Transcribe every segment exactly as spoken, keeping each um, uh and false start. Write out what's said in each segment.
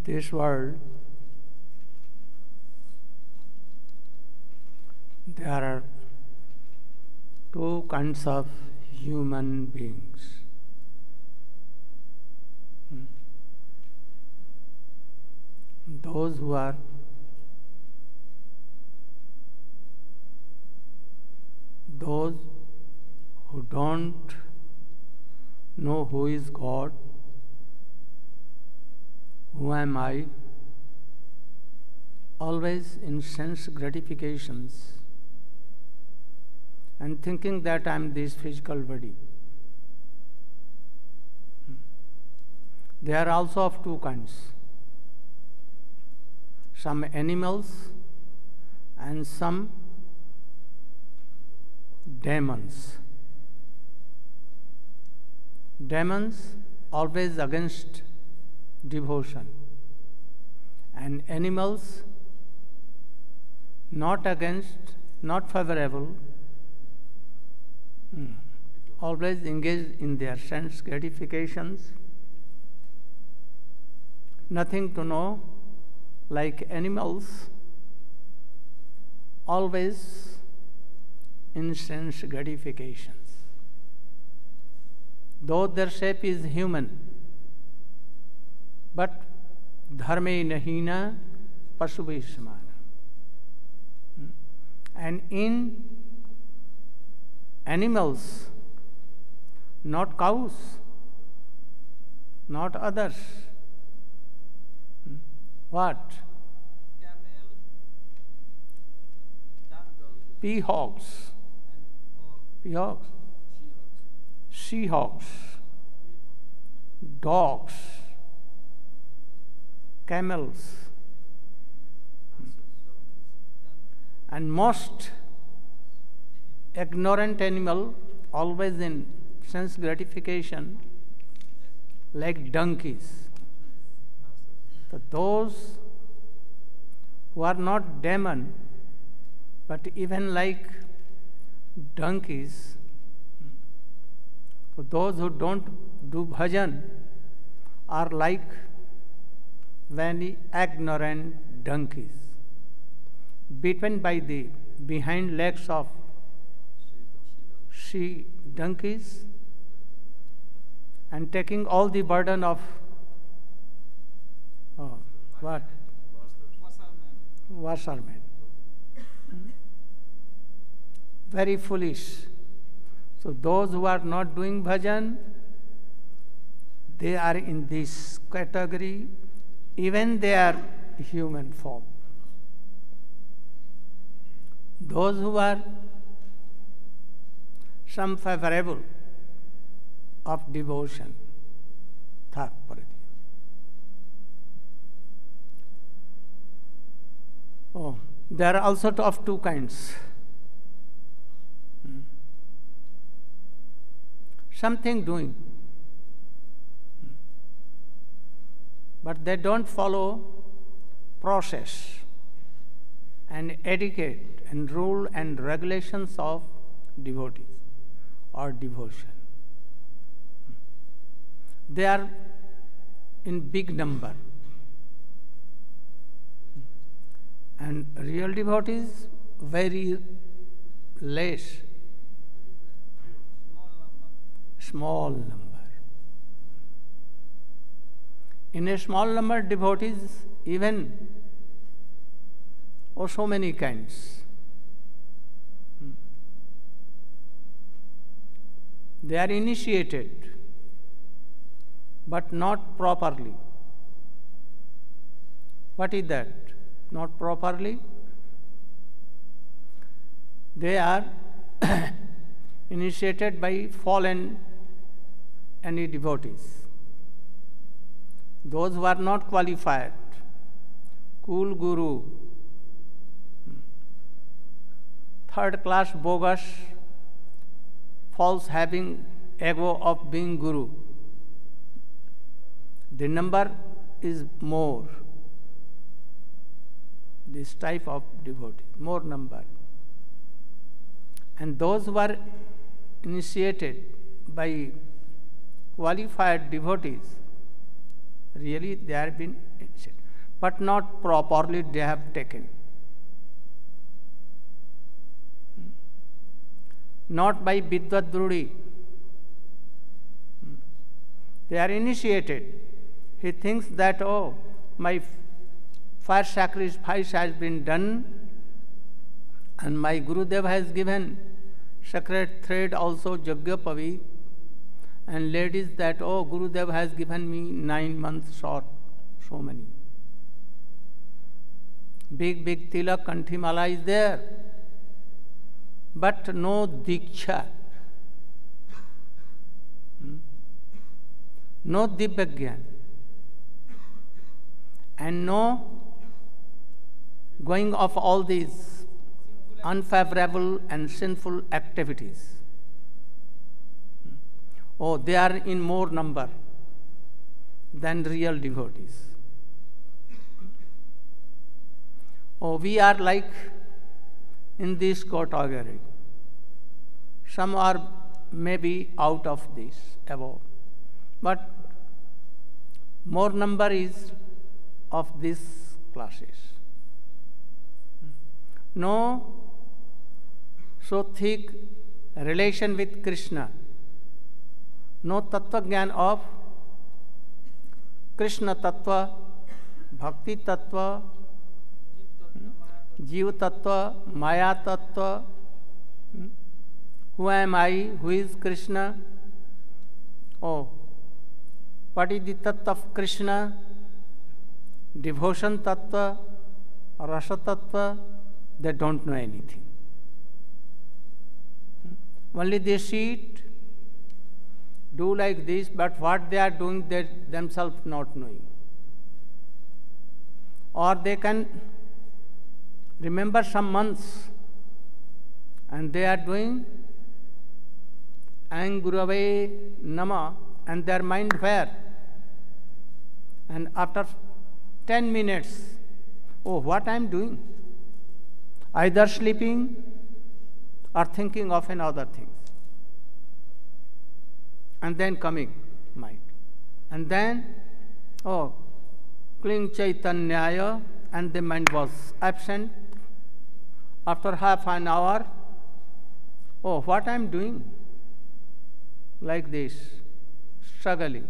this world, there are two kinds of human beings. Those who are those who don't know who is God, who am I, always in sense gratifications and thinking that I am this physical body. They are also of two kinds. Some animals and some demons. Demons always against devotion, and animals not against, not favorable, hmm. always engaged in their sense gratifications, nothing to know, like animals, always in sense gratifications. Though their shape is human, but dharme nahina pasubhi samana. And in animals, not cows, not others. What? Camel, Peahawks. Peahawks. Seahawks. Dogs. Camels. And most ignorant animal, always in sense gratification, like donkeys. So those who are not demon, but even like donkeys, so those who don't do bhajan are like very ignorant donkeys, beaten by the behind legs of she donkeys and taking all the burden of oh, what? Washerman. Very foolish. So those who are not doing bhajan, they are in this category, even they are human form. Those who are some favorable of devotion, thak paradi. Oh, there are also of two kinds. Hmm. Something doing, hmm. but they don't follow process and etiquette and rule and regulations of devotees or devotion. They are in big number. And real devotees, very less, small number. In a small number, devotees, even, oh, so many kinds. They are initiated, but not properly. What is that? Not properly? They are initiated by fallen any devotees. Those who are not qualified, cool guru, third class bogus, false having ego of being guru. The number is more. This type of devotee, more number. And those who are initiated by qualified devotees, really they have been initiated. but not properly they have taken. Not by Vidvadrudi. They are initiated. He thinks that, oh, my fire sacrifice has been done and my Gurudev has given sacred thread also Jagyapavi, and ladies that, oh, Gurudev has given me nine months or so many. Big, big tilak, kanthimala is there, but no diksha, hmm? no Divyagyan, and no going of all these unfavorable and sinful activities. Oh, they are in more number than real devotees. Oh, we are like in this category. Some are maybe out of this, above. But more number is of these classes. No so thick relation with Krishna. No Tattva Gyan of Krishna Tattva, Bhakti Tattva, Jiva Tattva, Maya Tattva. Who am I? Who is Krishna? Oh, what is the Tattva of Krishna? Devotion Tattva, Rasa Tattva, they don't know anything. Only they see it, do like this, but what they are doing, they themselves not knowing. Or they can remember some months and they are doing Aing Gurave Nama, and their mind where? And after ten minutes, oh, what I am doing? Either sleeping or thinking of another things. And then coming mind. And then, oh, Kling Chaitanyaya, and the mind was absent. After half an hour, oh, what I am doing? Like this, struggling.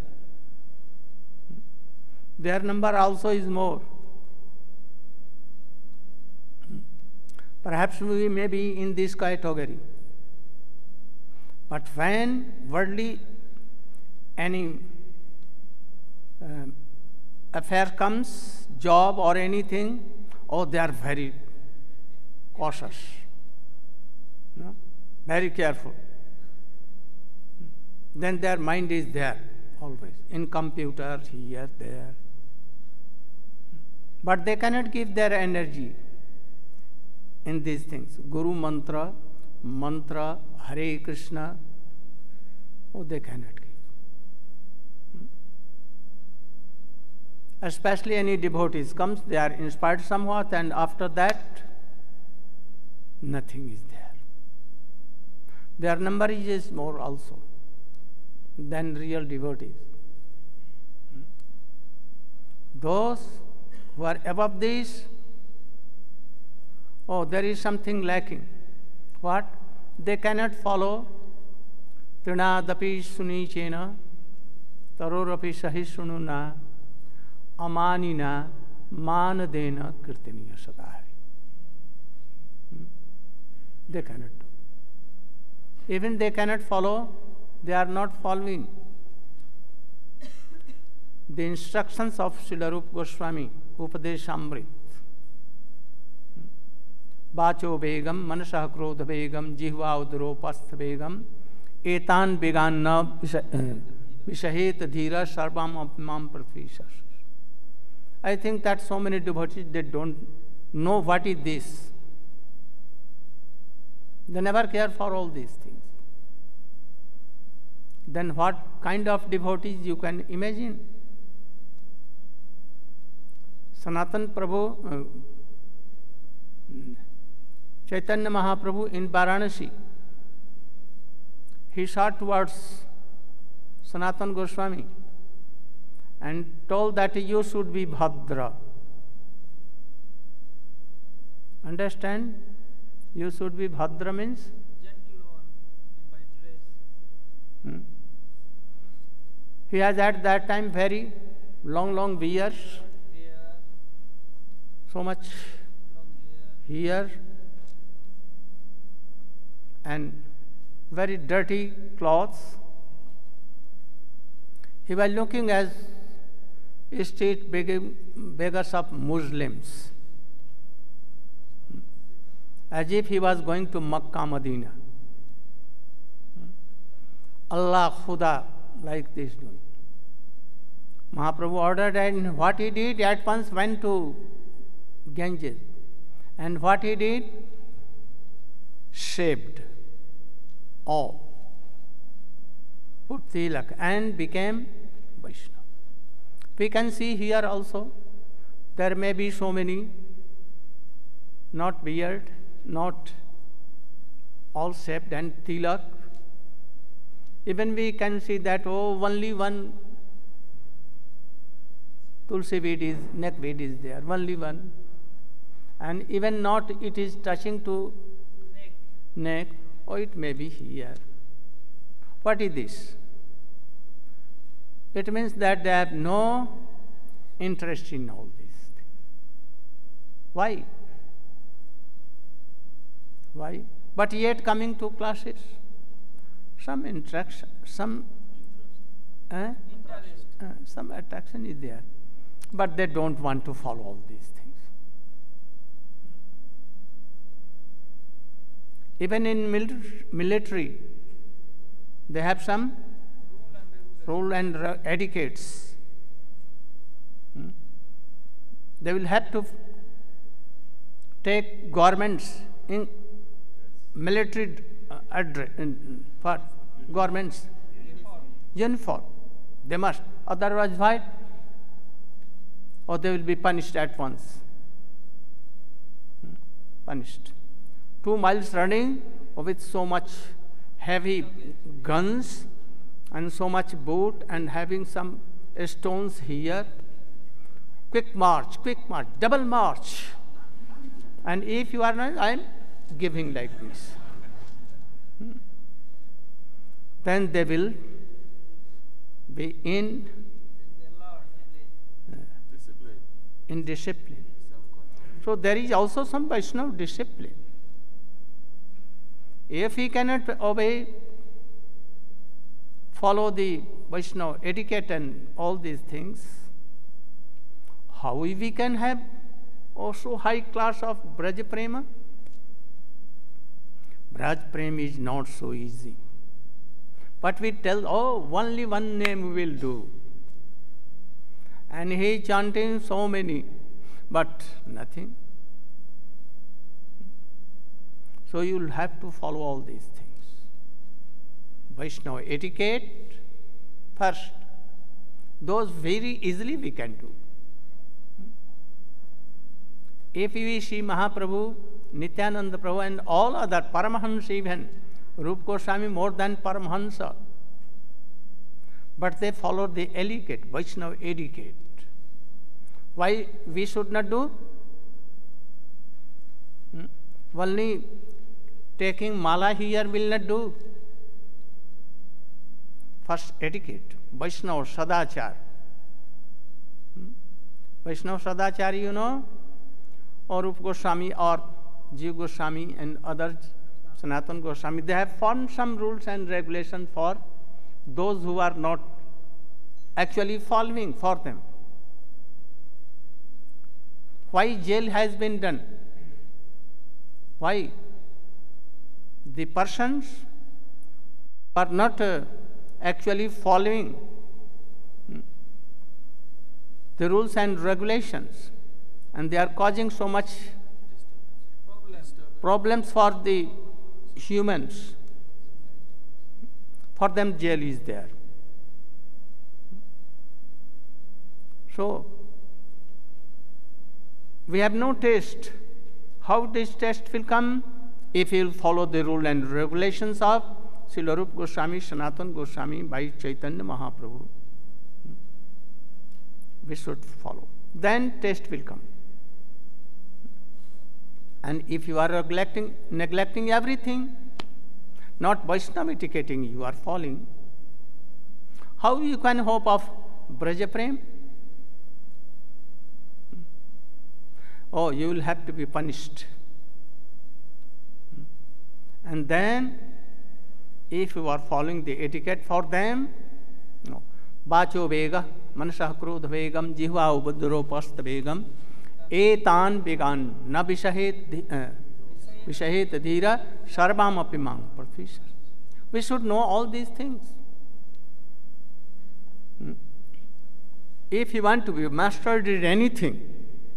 Their number also is more. Perhaps we may be in this category. But when worldly any uh, affair comes, job or anything, oh, they are very cautious, no? Very careful. Then their mind is there always, in computer, here, there. But they cannot give their energy in these things. Guru mantra, mantra, Hare Krishna, oh, they cannot give. Especially any devotees comes, they are inspired somewhat, and after that, nothing is there. Their number is more also than real devotees. Those who are above this, oh, there is something lacking. What? They cannot follow Trinadapi Sunichena, Tarorapi Sahisununa, Amanina, Manadena, Kirtaniya Sadari. They cannot do. Even they cannot follow, they are not following the instructions of Srila Rupa Goswami, Upadeshamrit. Bacho Begam, Manasah Krodha Begam, Jihva Udro Pastha Begam, Etan Beganna Vishahet Dhira Sarvam Apmam Pratvishas. I think that so many devotees, they don't know what is this. They never care for all these things. Then what kind of devotees you can imagine? Sanatan Prabhu, uh, Chaitanya Mahaprabhu in Varanasi, he saw towards Sanatan Goswami and told that you should be Bhadra. Understand? You should be Bhadra means? Gentle one, by dress. Hmm. He has at that time very long, long beards, Hair, so much long hair. hair, and very dirty clothes. He was looking as street beg- beggars of Muslims, as if he was going to Makkah, Medina. Allah, Khuda, like this doing. Mahaprabhu ordered, and what he did, at once went to Ganges. And what he did? Shaved all, put tilak, and became Vaishnava. We can see here also, there may be so many, not beard, not all shaved and tilak. Even we can see that, oh, only one tulsi weed is, neck weed is there, only one. And even not it is touching to Neck. neck, or it may be here. What is this? It means that they have no interest in all these things. Why? Why? But yet coming to classes, some interaction, some eh? Interest. Uh, some attraction is there, but they don't want to follow all these things. Even in mil- military, they have some Rule and regulation. rule and re- etiquettes. Hmm? They will have to f- take garments in military uh, address in, for garments Uniform. uniform. They must, otherwise why? Or they will be punished at once. Hmm. Punished. Two miles running with so much heavy guns and so much boot and having some stones here. Quick march, quick march, double march. And if you are not, I am giving like this. Hmm. Then they will be in, The law, discipline. in discipline. Self-control. So there is also some Vaishnava discipline. If he cannot obey, follow the Vaishnava etiquette and all these things, how we can have also high class of Braj Prema? Braj Prema is not so easy. But we tell, oh, only one name will do. And he chanting so many, but nothing. So you'll have to follow all these things. Vaishnava etiquette first. Those very easily we can do. If we see Mahaprabhu, Nityananda Prabhu and all other Paramahansa even, Rupa Goswami more than Paramahansa, but they follow the etiquette, Vaishnava etiquette. Why we should not do? Hmm? Only taking mala here will not do. First etiquette, Vaishnava Sadachar. Hmm? Vaishnava Sadachar, you know, or Rupa Goswami or Jiva Goswami and others, Sanatana Goswami, they have formed some rules and regulations for those who are not actually following for them. Why jail has been done? Why? The persons are not uh, actually following hmm, the rules and regulations, and they are causing so much Problem. problems for the humans. For them, jail is there. So, we have no taste. How this taste will come? If you will follow the rule and regulations of Srila Rupa Goswami, Sanatana Goswami, by Chaitanya Mahaprabhu. We should follow. Then taste will come. And if you are neglecting, neglecting everything, not Vaishnava etiqueting, you are falling. How you can hope of Braja Prem? Oh, you will have to be punished. And then, if you are following the etiquette for them, no. Bacho vega, manasah krodha vegam, jihva ubadro pasta vegam, etan vegan, na vishahet vishahet dhira, sarvam apimang prathvisar. We should know all these things. If you want to be mastered in anything,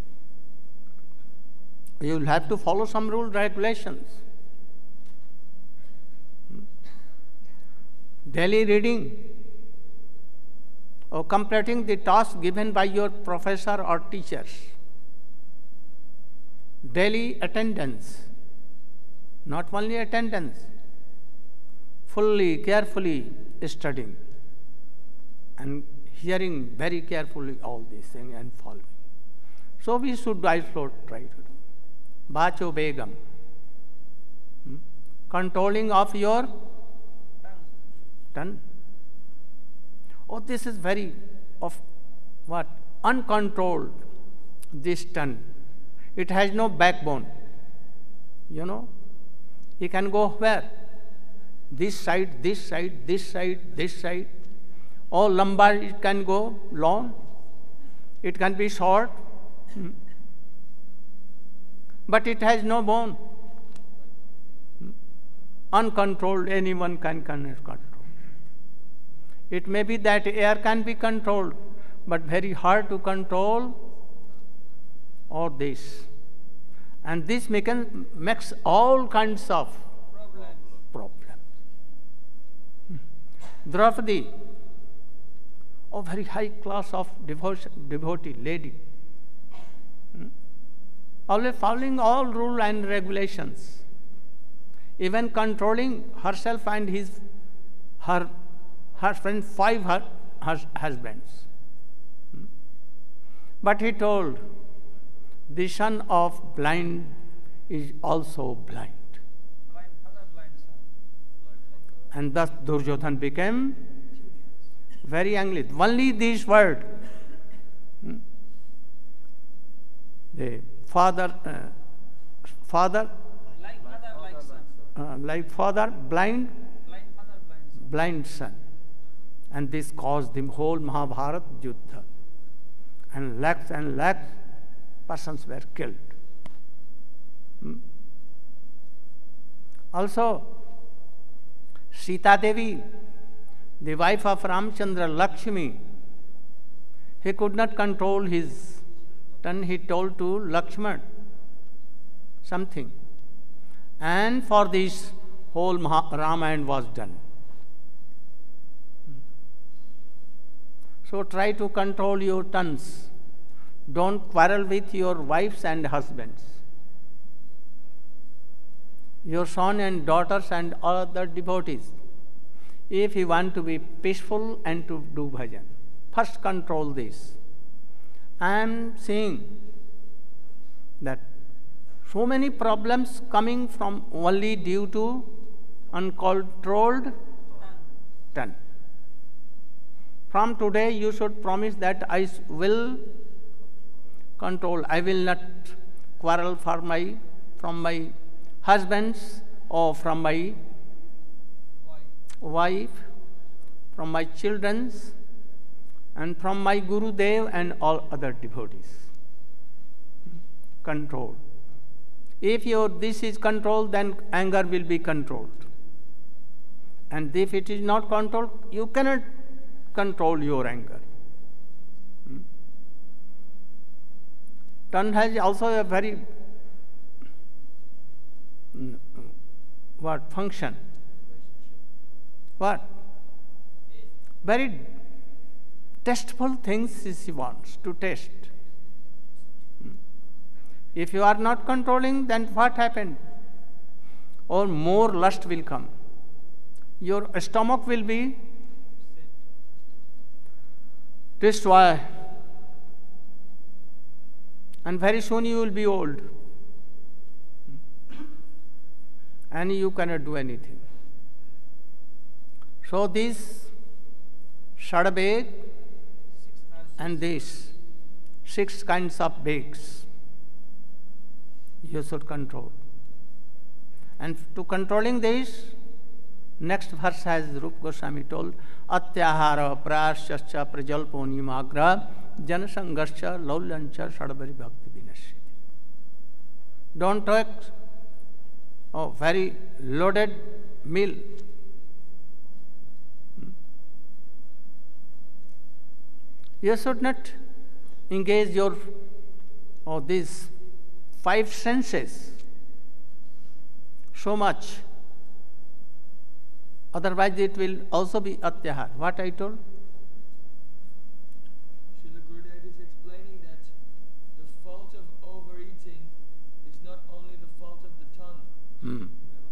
you will have to follow some rules, regulations. Daily reading or completing the task given by your professor or teachers. Daily attendance, not only attendance, fully, carefully studying and hearing very carefully all these things and following. So we should also try to do. Bacho Begam. Hmm? Controlling of your tongue. Oh, this is very of what? Uncontrolled, this tongue. It has no backbone. You know? You can go where? This side, this side, this side, this side. Or lumbar, it can go long. It can be short. Hmm. But it has no bone. Hmm. Uncontrolled, anyone can control. It may be that air can be controlled, but very hard to control all this. And this can, makes all kinds of Problems. problems. Hmm. Draupadi, a very high class of devotion, devotee lady, hmm. always following all rules and regulations, even controlling herself and his her her friend five her, her husbands. Hmm. But he told, the son of blind is also blind. Blind father, blind son. And thus Duryodhan became very angry. Only this word. Hmm. The father, uh, father, Like mother, like son. uh, like father, blind, Blind father, blind son. blind son. And this caused the whole Mahabharata Yuddha. And lakhs and lakhs persons were killed. Hmm. Also, Sita Devi, the wife of Ramchandra, Lakshmi, he could not control his tongue. He told to Lakshman something. And for this, whole Maha- Ramayana was done. So try to control your tongues. Don't quarrel with your wives and husbands, your son and daughters and other devotees. If you want to be peaceful and to do bhajan, first control this. I am seeing that so many problems coming from only due to uncontrolled tongue. From today, you should promise that I will control. I will not quarrel for my, from my husbands or from my wife, from my children's, and from my Guru Dev and all other devotees. Control. If your this is controlled, then anger will be controlled. And if it is not controlled, you cannot control your anger. Hmm? Tongue has also a very mm, what function? What? Very tasteful things she wants to taste. Hmm. If you are not controlling, then what happened? Or more lust will come. Your stomach will be destroyed. And very soon you will be old. and you cannot do anything. So these Shadabeg and these six kinds of begs you should control. And to controlling this, next verse has Rupa Goswami told, Atyahara prayasya prajalpo nimagra janasangasya laulyancha sadabari bhakti vinashyati. Don't take oh, very loaded meal. You should not engage your oh, these five senses so much. Otherwise it will also be atyahar. What I told? Srila Gurudev is explaining that the fault of overeating is not only the fault of the tongue. Hmm.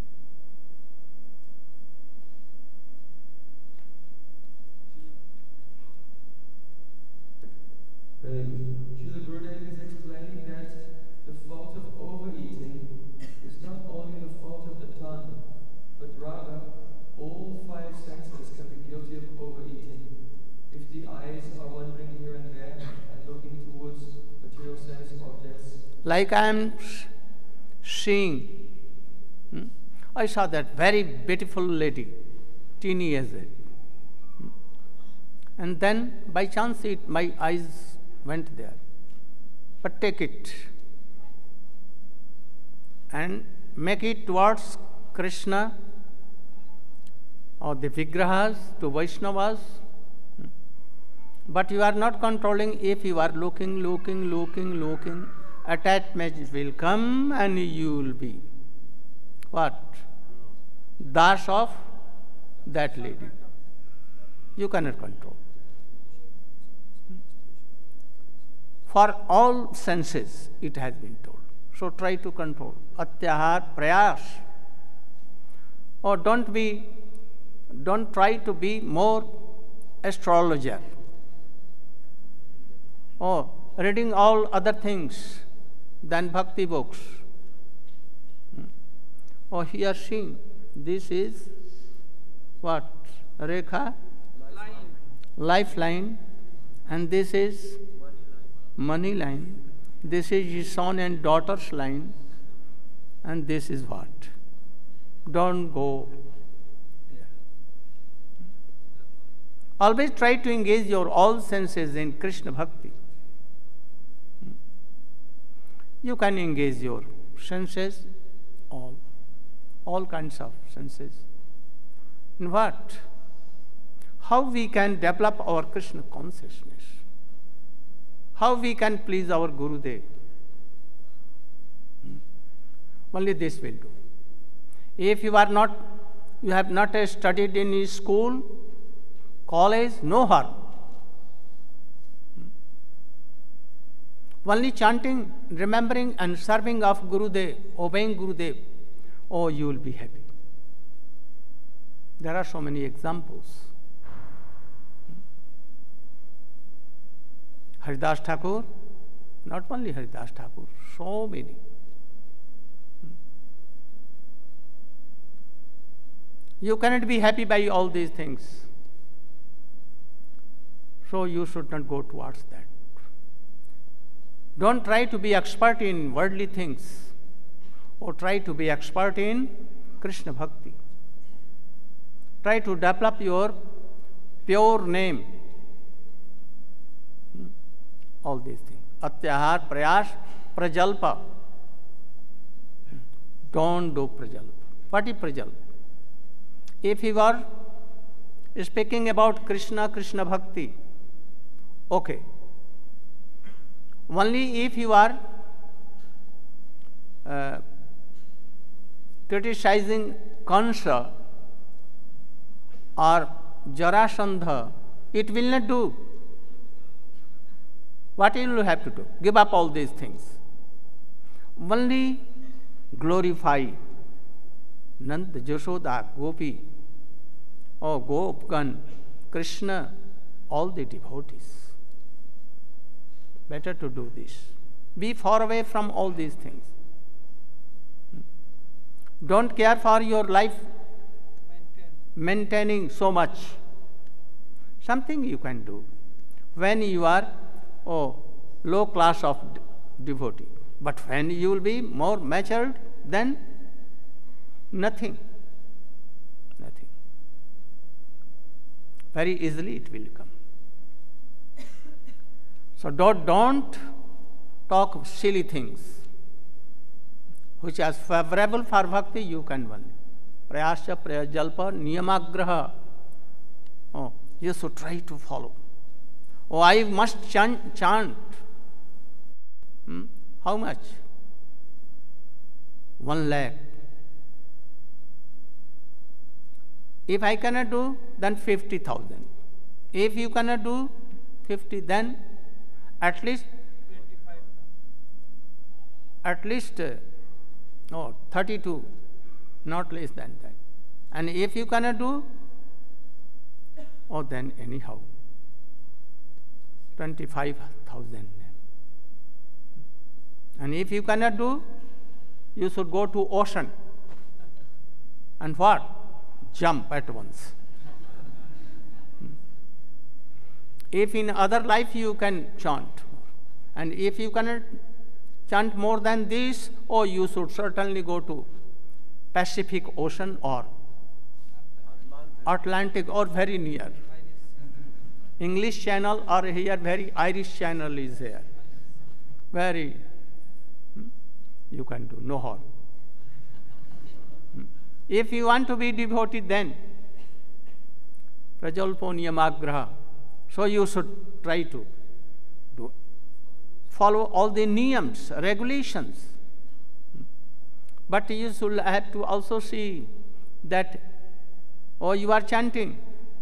Srila Gurudev is explaining that the fault of overeating is not only the fault of the tongue, but rather all five senses can be guilty of overeating. If the eyes are wandering here and there and looking towards material sense objects, Like I am seeing, hmm, I saw that very beautiful lady, teeny as it. Hmm. And then by chance it, my eyes went there. But take it and make it towards Krishna or the Vigrahas, to Vaishnavas. But you are not controlling. If you are looking, looking, looking, looking, attachment will come and you will be what? Das of that lady. You cannot control. For all senses, it has been told. So try to control. Atyahar prayas. Or don't be, don't try to be more astrologer. Or reading all other things than bhakti books. Or he or she, this is what? Rekha? Line. Lifeline. And this is money line. This is his son and daughter's line. And this is what? Don't go. Always try to engage your all senses in Krishna Bhakti. You can engage your senses, all, all kinds of senses. In what? How we can develop our Krishna consciousness. How we can please our Gurudev. Hmm. Only this will do. If you are not, you have not studied in school, college, no harm. Hmm. Only chanting, remembering and serving of Gurudev, obeying Gurudev, oh, you will be happy. There are so many examples. Haridas Thakur, not only Haridas Thakur, so many. You cannot be happy by all these things. So you should not go towards that. Don't try to be expert in worldly things, or try to be expert in Krishna Bhakti. Try to develop your pure name. All these things. Atyahar, prayas, prajalpa. Don't do prajalpa. What is prajalpa? If you are speaking about Krishna, Krishna Bhakti, okay. Only if you are uh, criticizing Kansa or Jarasandha, it will not do. What you will have to do? Give up all these things. Only glorify Nanda, Jashoda, Gopi, or Gopgan, Krishna, all the devotees. Better to do this. Be far away from all these things. Don't care for your life Maintain. maintaining so much. Something you can do when you are oh, low class of d- devotee. But when you will be more matured, then nothing. Nothing. Very easily it will come. So don't, don't talk silly things. Which is favorable for bhakti, you can only. Prayasya, prayajalpa, niyamagraha. Oh, you should try to follow. Oh, I must chant. chant. Hmm? How much? One lakh. If I cannot do, then fifty thousand. If you cannot do fifty, then at least, Twenty-five. at least, uh, no, thirty-two, not less than that. And if you cannot do, oh, then anyhow, twenty-five thousand. And if you cannot do, you should go to ocean. And what? Jump at once. If in other life you can chant, and if you cannot chant more than this, oh, you should certainly go to Pacific Ocean or Atlantic or very near. English Channel or here very Irish Channel is here. Very, hmm, you can do no harm. Hmm. If you want to be devotee, then prajalpo niyamagraha. So you should try to do follow all the niyams, regulations. But you should have to also see that, oh, you are chanting.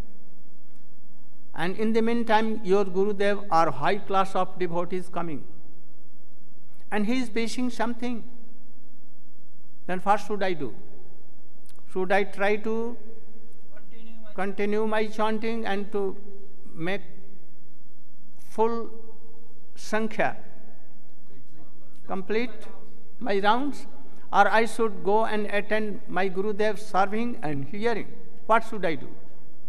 And in the meantime, your Gurudev or high class of devotees coming. And he is facing something. Then what should I do? Should I try to Continue my continue my chanting and to make full sankhya, complete my rounds? Or I should go and attend my Gurudev serving and hearing? What should I do?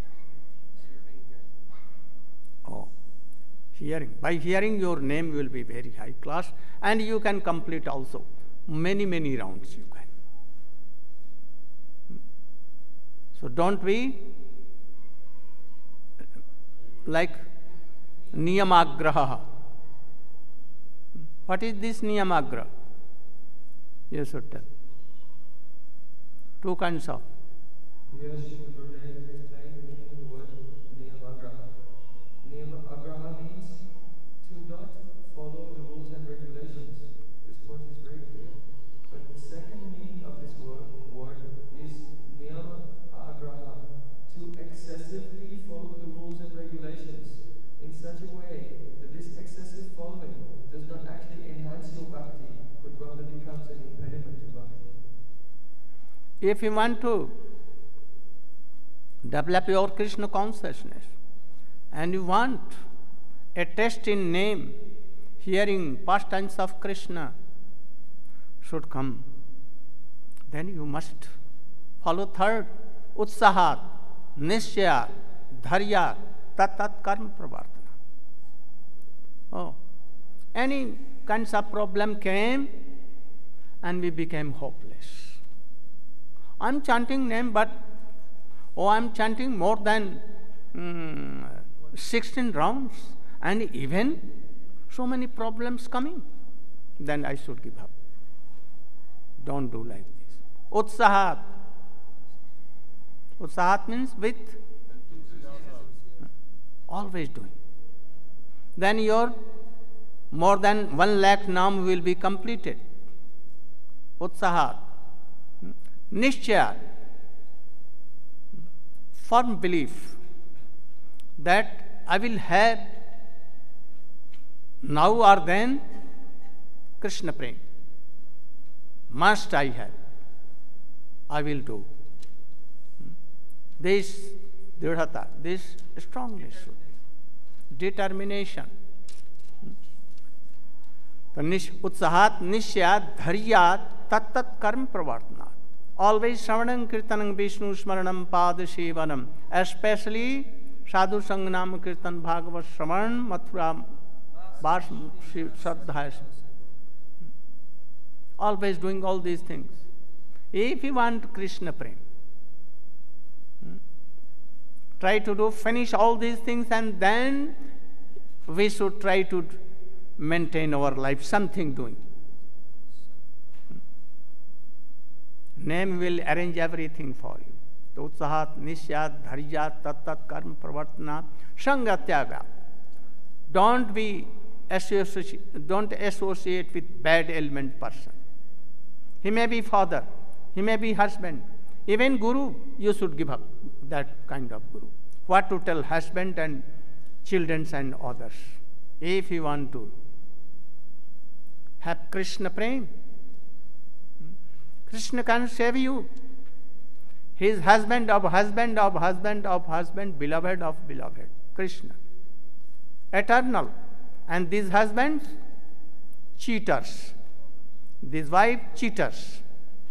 Oh, hearing. By hearing, your name will be very high class and you can complete also. Many, many rounds you can. So don't be like niyamagraha. What is this niyamagraha? You should tell. Two kinds of. Yes, Srila Gurudev explained the meaning of the word niyamagraha. Niyamagraha means to not follow the rules and regulations. This point is very clear. But the second meaning of this word, word is niyamagraha, to excessively follow the rules and regulations in such a way that this excessive following does not actually enhance your bhakti, but rather becomes an impediment to bhakti. If you want to develop your Krishna consciousness and you want a taste in name, hearing pastimes of Krishna should come, then you must follow third, utsahat, nishya, dharya, tat karma pravartana. Oh, any kinds of problem came and we became hopeless. I'm chanting name, but oh, I'm chanting more than um, sixteen rounds, and even so many problems coming. Then I should give up. Don't do like this. Utsahat. Utsahat means with always doing. Then your more than one lakh naam will be completed. Utsahat. Nishchaya, firm belief that I will have now or then Krishna prem. Must I have. I will do. This dridhata, this strongness, determination. तो निश उत्साहात निश्चयात धैर्यात तत्त कर्म प्रवर्तनात् Always Shravanam Kirtanam Vishnu Smaranam Pada Sevanam, especially Sadhu Sangnam Kirtan Bhagavad Shravan Mathura Bas Shraddha. Always doing all these things. If you want Krishna Prem, try to do, finish all these things, and then we should try to maintain our life, something doing. Name will arrange everything for you. Utsahat, Nishyat, Dharyat, Tattat, Karma, Pravartana, Sangatyaga. Don't be associate, don't associate with bad element person. He may be father, he may be husband. Even guru, you should give up that kind of guru. What to tell husband and children and others? If you want to have Krishna Prem, Krishna can save you. He is husband of husband of husband of husband, beloved of beloved. Krishna. Eternal. And these husbands, cheaters. These wives, cheaters.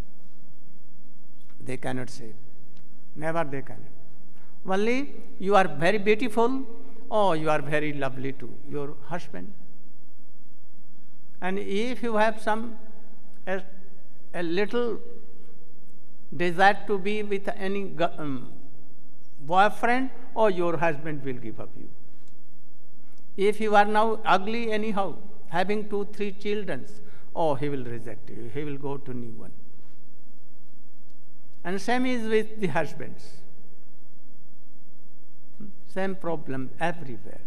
They cannot save. Never they can. Only you are very beautiful, or you are very lovely to your husband. And if you have some a, a little desire to be with any um, boyfriend, or your husband will give up you. If you are now ugly anyhow, having two, three children, oh, he will reject you. He will go to new one. And same is with the husbands. Same problem everywhere.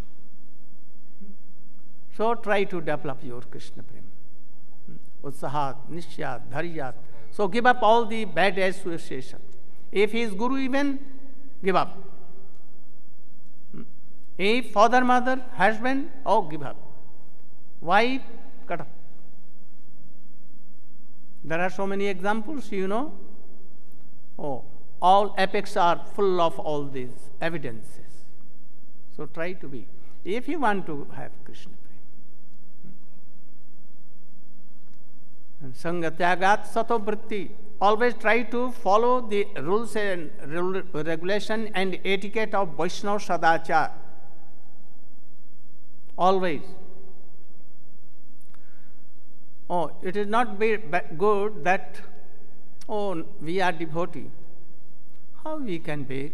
So try to develop your Krishna Prem. Utsahat, Nishyat, Dharyat. So give up all the bad association. If he is guru even, give up. If father, mother, husband, oh, give up. Wife, cut up. There are so many examples, you know. Oh, all epics are full of all these evidences. So try to be. If you want to have Krishna Prem. And Sangatyagat Sato Vritti. Always try to follow the rules and regulation and etiquette of Vaishnava Sadachar. Always. Oh, it is not be good that, oh, we are devotee. How we can bake?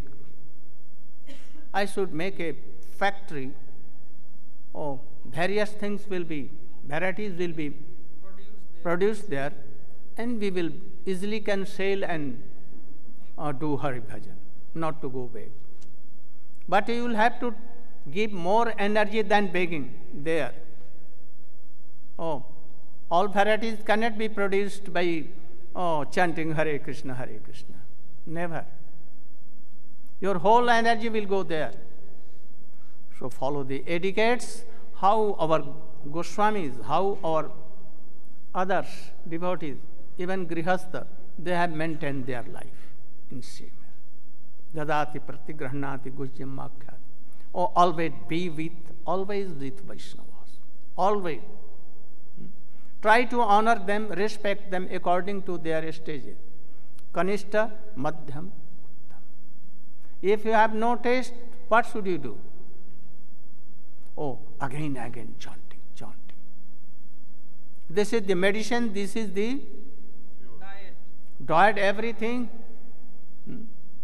I should make a factory. Oh, various things will be, varieties will be produced there, and we will easily can sell and uh, do Hari Bhajan, not to go beg. But you will have to give more energy than begging there. Oh, all varieties cannot be produced by oh, chanting Hare Krishna, Hare Krishna. Never. Your whole energy will go there. So follow the etiquettes, how our Goswamis, how our others, devotees, even Grihastha, they have maintained their life in same. Dadati pratigrahnati gujyam makhyati. Oh, always be with, always with Vaishnavas. Always. Hmm? Try to honor them, respect them according to their stages. Kanishta, Madhyam, Uttam. If you have no taste, what should you do? Oh, again, again, chanting, chanting. This is the medicine, this is the diet. Diet, everything. Hmm?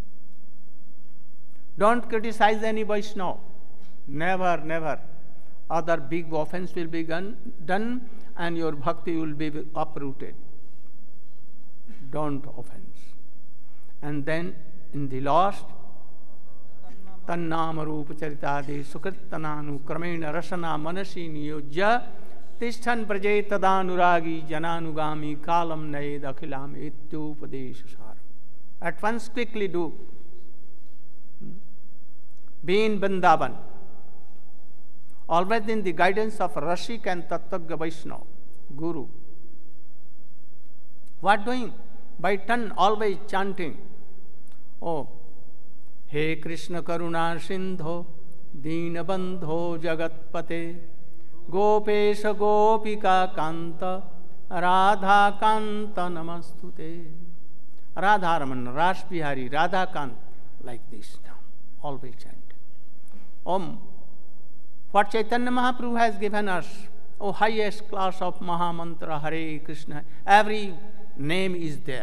Don't criticize any Vaishnava. Never, never. Other big offense will be done, done and your bhakti will be uprooted. Don't offense. And then in the last, Tannama Rupa Charitadi Sukritananu Kramena Rasana Manasi Niyojya Tishtan Praje Tadanuragi Jananugami Kalam Naid Akhilam Ityupadeshasaram. At once quickly do. Be in Vrindavan. Always in the guidance of Rashik and Tattagya Vaishnava, Guru. What doing? By turn, always chanting. Oh, He Krishna Karuna Sindho, Dina Bandho Jagatpate, Gopesha Gopika Kanta, Radha Kanta Namastute. Radharaman, Ras Bihari, Radhakant, like this now, always chanting. Om. What Chaitanya Mahaprabhu has given us, oh highest class of Mahamantra, Hare Krishna, every name is there.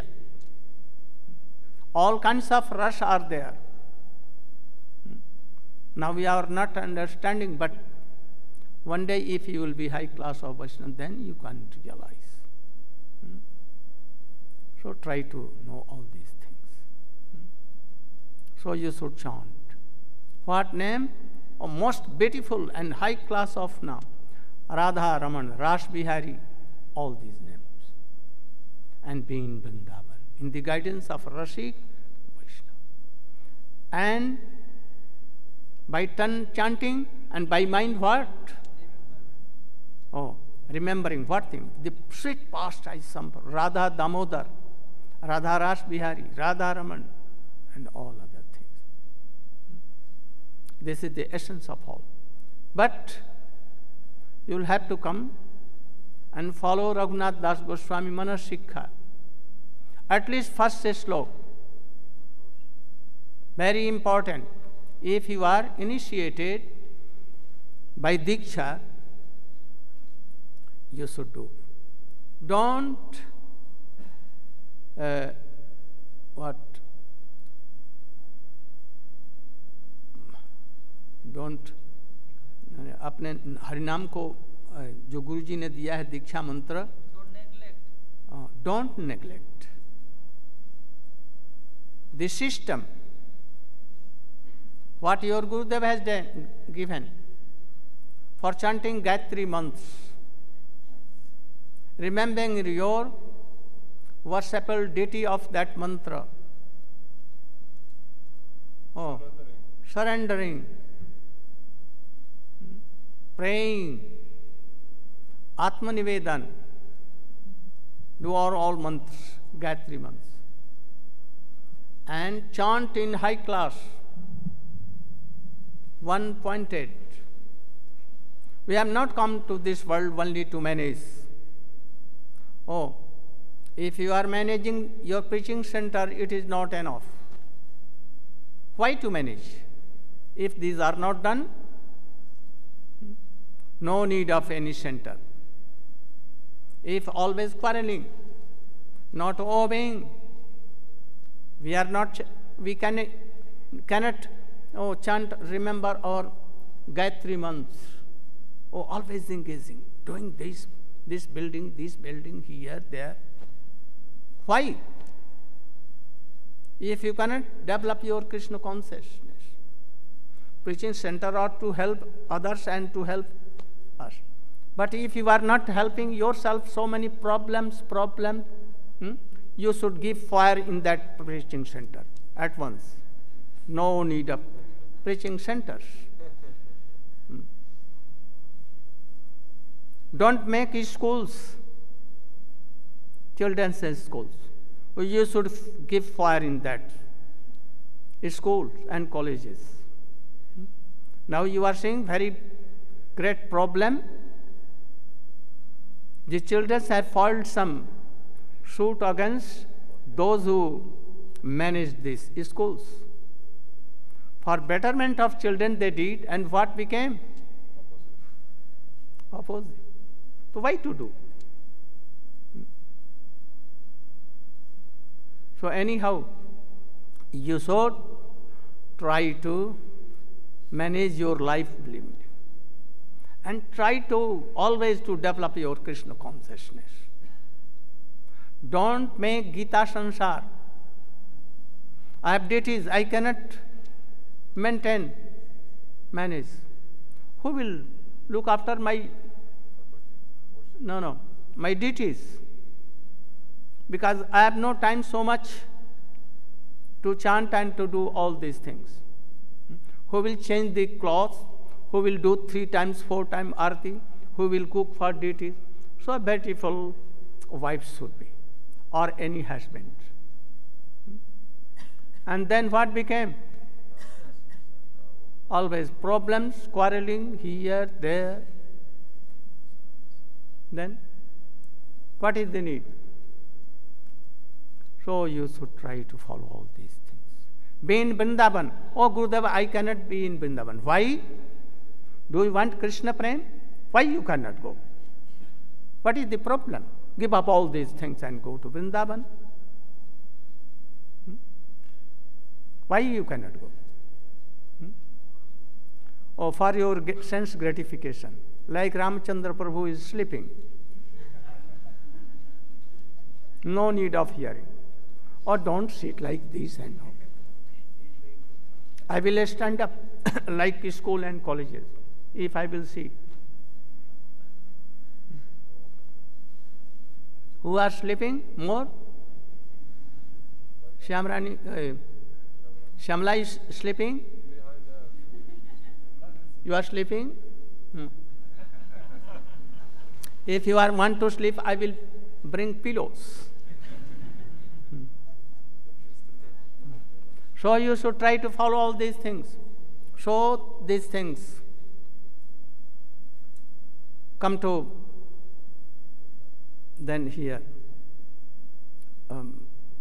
All kinds of ras are there. Now we are not understanding, but one day if you will be high class of Vaishnava, then you can realize. Hmm? So try to know all these things. Hmm? So you should chant. What name? Oh, most beautiful and high class of now. Radha Raman, Ras Bihari, all these names. And be in Vrindavan, in the guidance of Rasik Vaishnava. And by turn chanting and by mind what? Oh, remembering what thing? The sweet past I sampur, Radha Damodar, Radha Ras Bihari, Radha Raman, and all other things. This is the essence of all. But you will have to come and follow Raghunath Das Goswami Manas Sikha. At least first slok. Very important. If you are initiated by Diksha, you should do. Don't uh, what? Don't अपने हरिनाम को जो गुरुजी ने दिया है दीक्षा मंत्र, don't neglect the system what your Gurudev has done, given for chanting Gayatri months, remembering your worshipful deity of that mantra. Oh, surrendering, praying, Atma Nivedan, do our all months, Gayatri months, and chant in high class, one pointed. We have not come to this world only to manage. Oh, if you are managing your preaching center, it is not enough. Why to manage? If these are not done, no need of any center. If always quarreling, not obeying, we are not, we can, cannot oh, chant, remember our Gayatri months. Oh, always engaging, doing this, this building, this building, here, there. Why? If you cannot develop your Krishna consciousness, preaching center ought to help others and to help us. But if you are not helping yourself, so many problems, problems, hmm, you should give fire in that preaching center at once. No need of preaching centers. Hmm. Don't make schools, children's schools. You should give fire in that schools and colleges. Hmm. Now you are seeing very great problem. The children have filed some suit against those who manage these schools. For betterment of children they did, and what became? Opposite. So why to do? So anyhow, you should try to manage your life limit. And try to always to develop your Krishna consciousness. Don't make Gita Sansar. I have deities, I cannot maintain, manage. Who will look after my, no, no, my deities? Because I have no time so much to chant and to do all these things. Who will change the clothes? Who will do three times, four times arti? Who will cook for deities? So a beautiful wife should be, or any husband. And then what became? Always problems, quarreling here, there. Then what is the need? So you should try to follow all these things. Be in Vrindavan. Oh Gurudev, I cannot be in Vrindavan. Why? Do you want Krishna Prem? Why you cannot go? What is the problem? Give up all these things and go to Vrindavan. Hmm? Why you cannot go? Hmm? Or for your sense gratification, like Ramchandra Prabhu is sleeping. No need of hearing. Or don't sit like this and all. I will stand up like school and colleges if I will see. Who are sleeping more? Shyamrani, uh, Shyamla is sleeping? You are sleeping? Hmm. If you are want to sleep, I will bring pillows. Hmm. So you should try to follow all these things. So these things come to then here. Um,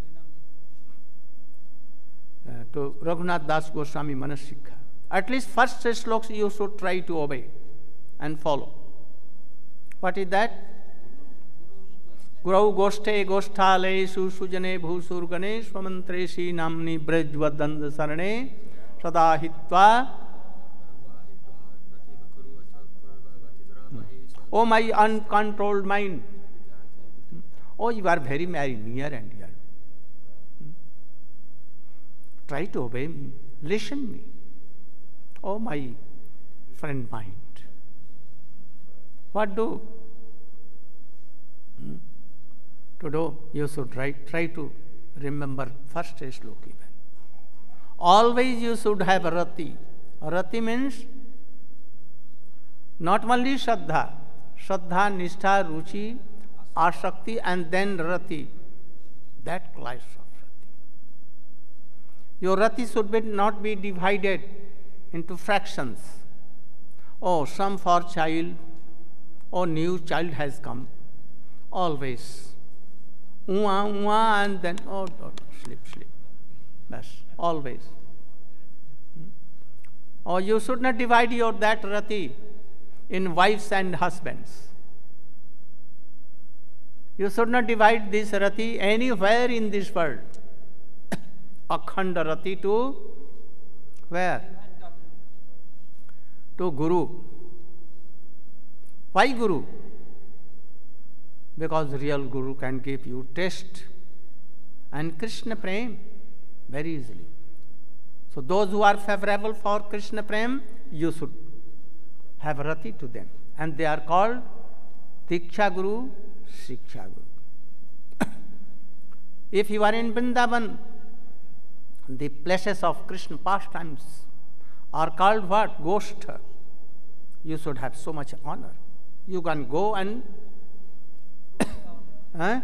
uh, to Raghunath Das Goswami Manasikha. At least first three sloks you should try to obey and follow. What is that? Gurau Goshte Gosthale Susujane Bhusurgane Swamantreshi Namni Brajvadand Sarane Sada Hitva. Oh my uncontrolled mind. Oh, you are very very near and dear. Try to obey me. Listen me. Oh, my friend mind. What do? Hmm? To do, you should try, try to remember first sloka even. Always you should have rati. Rati means not only Shraddha. Shraddha, Nishtha, Ruchi, Ashakti and then Rati. That class of Rati. Your Rati should be not be divided into fractions. Oh, some for child, oh, new child has come. Always. Ua, ua, and then, oh, oh sleep, sleep. Bas, always. Hmm? Or you should not divide your that Rati in wives and husbands. You should not divide this Rati anywhere in this world. Akhanda Rati to where? To Guru. Why Guru? Because real Guru can give you taste and Krishna Prem very easily. So those who are favorable for Krishna Prem, you should have Rati to them. And they are called Diksha Guru, Shiksha Guru. If you are in Vrindavan, the places of Krishna pastimes are called what? Goshtha. You should have so much honor. You can go and huh?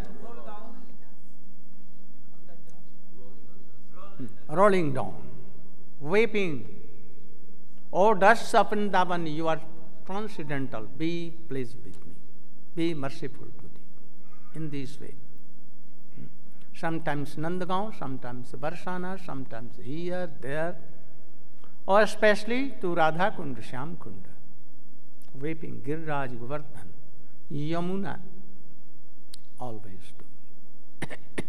rolling down, weeping. Oh, dust of Vrindavan, you are transcendental. Be pleased with me. Be merciful to thee. In this way. Sometimes Nandagaon, sometimes Barsana, sometimes here, there, or especially to Radha Kund, Shyam Kund, weeping, Giriraj, Govardhan, Yamuna, always do.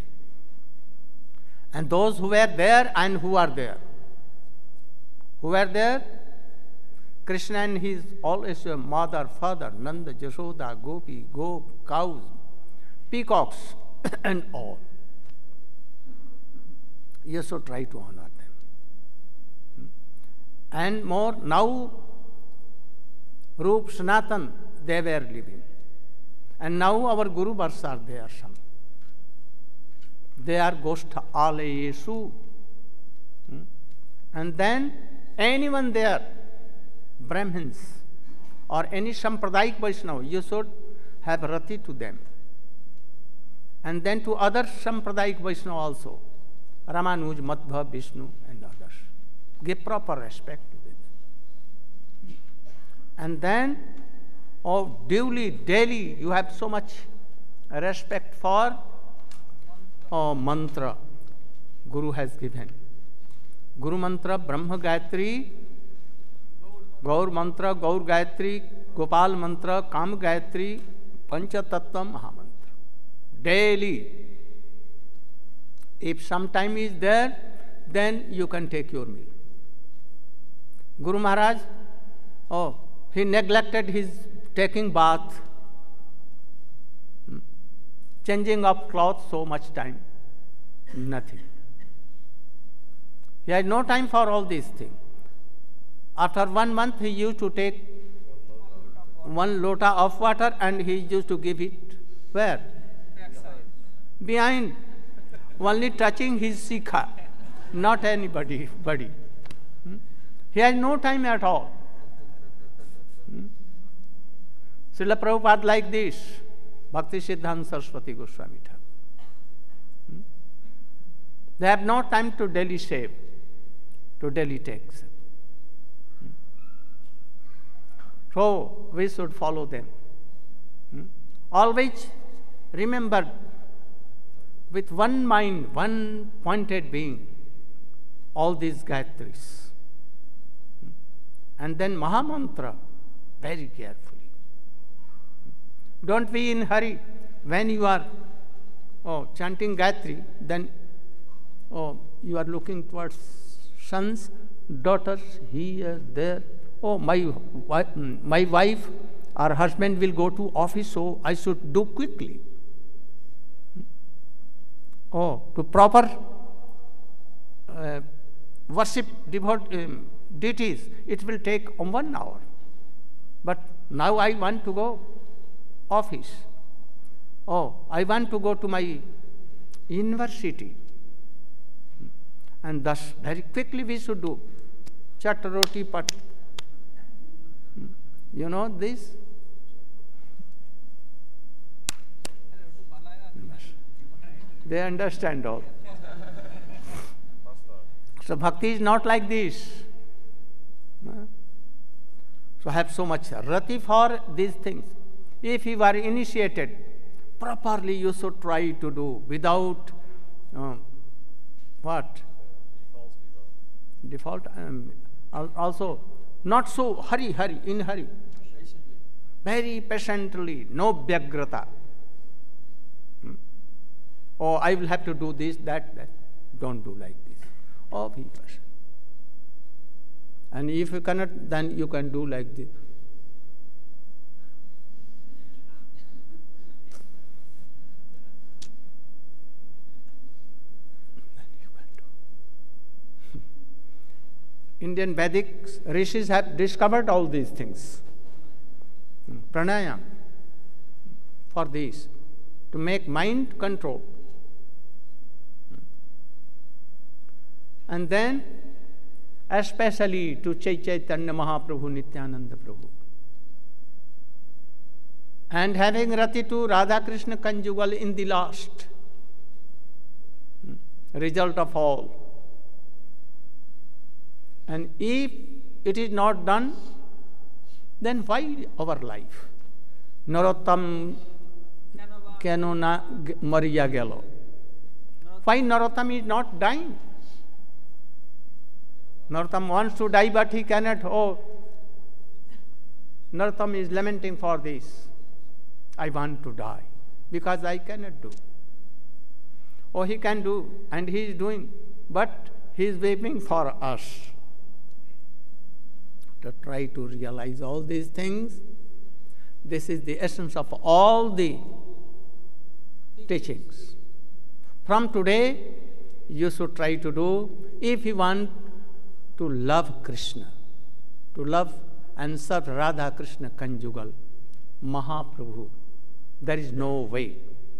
And those who were there and who are there. Who were there? Krishna and his always mother, father, Nanda, Jashoda, Gopi, Gop, cows, peacocks, and all. You should try to honor them. And more, now, Rup, Sanatan, they were living. And now our Guru Vars are there some. They are Goshtha Alayesu. And then anyone there, Brahmins or any Sampradayic Vaishnava, you should have Rati to them. And then to other Sampradayic Vaishnava also, Ramanuj, Madhva, Vishnu and others. Give proper respect to them. And then, oh, duly, daily, you have so much respect for oh, mantra Guru has given. Guru mantra, Brahma Gayatri, Gaur mantra, Gaur Gayatri, Gopal mantra, Kam Gayatri, Pancha Tattva Mahamantra. Daily. If some time is there, then you can take your meal. Guru Maharaj, oh, he neglected his taking bath, changing of clothes, so much time. Nothing. He had no time for all these things. After one month, he used to take one lota of water and he used to give it where? Behind. Only touching his sikha, not anybody. Body. Hmm? He had no time at all. Hmm? Srila Prabhupada like this, Bhakti Siddhanta Saraswati Goswami Thakur. Hmm? They have no time to daily save, to daily take. Hmm? So we should follow them. Hmm? Always remember, with one mind, one pointed being, all these Gayatris. And then Mahamantra, very carefully. Don't be in hurry. When you are oh, chanting Gayatri, then oh, you are looking towards sons, daughters, here, there. Oh, my, my wife or husband will go to office, so I should do quickly. Oh, to proper uh, worship devote, um, deities, it will take one hour. But now I want to go office. Oh, I want to go to my university. And thus, very quickly we should do. Chat roti pat. You know this? They understand all. So bhakti is not like this. So have so much rati for these things. If you are initiated, properly you should try to do without uh, what? Default. Um, also, not so hurry, hurry, in hurry. Very patiently, no bhyagrata. Oh, I will have to do this, that, that. Don't do like this. Oh, be patient. And if you cannot, then you can do like this. Then you can do. Indian Vedic rishis have discovered all these things. Pranayam for this, to make mind control. And then, especially to Chaitanya Mahaprabhu, Nityananda Prabhu. And having rati to Radha Krishna conjugal in the last, result of all. And if it is not done, then why our life? Narottam keno na mariya gelo. Why Narottam is not dying? Narottam wants to die, but he cannot. Oh, Narottam is lamenting for this. I want to die because I cannot do. Oh, he can do, and he is doing, but he is waiting for us to try to realize all these things. This is the essence of all the teachings. From today, you should try to do, if you want to love Krishna, to love and serve Radha Krishna conjugal, Mahaprabhu. There is no way.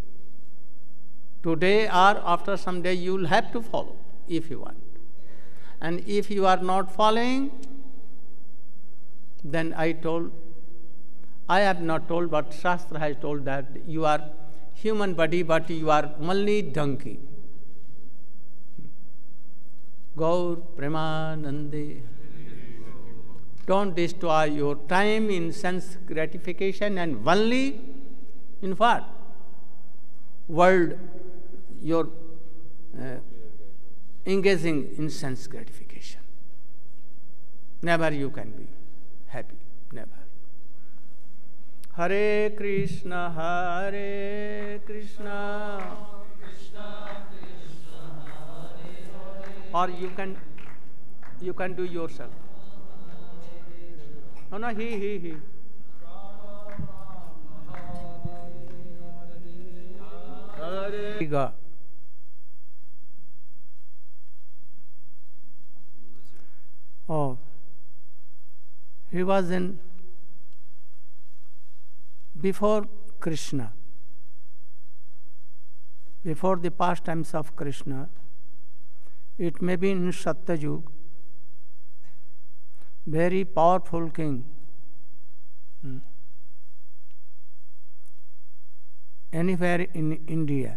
Today or after some day you will have to follow if you want. And if you are not following, then I told, I have not told, but Shastra has told that you are human body, but you are only donkey. Gaur Premanande. Don't destroy your time in sense gratification and only in what? World, your uh, engaging in sense gratification. Never you can be happy, never. Hare Krishna, Hare Krishna, or you can you can do yourself. No, no, he, he, he. Hare. Oh, he was in before Krishna, before the pastimes of Krishna. It may be in Satyayug, very powerful king. Hmm. Anywhere in India.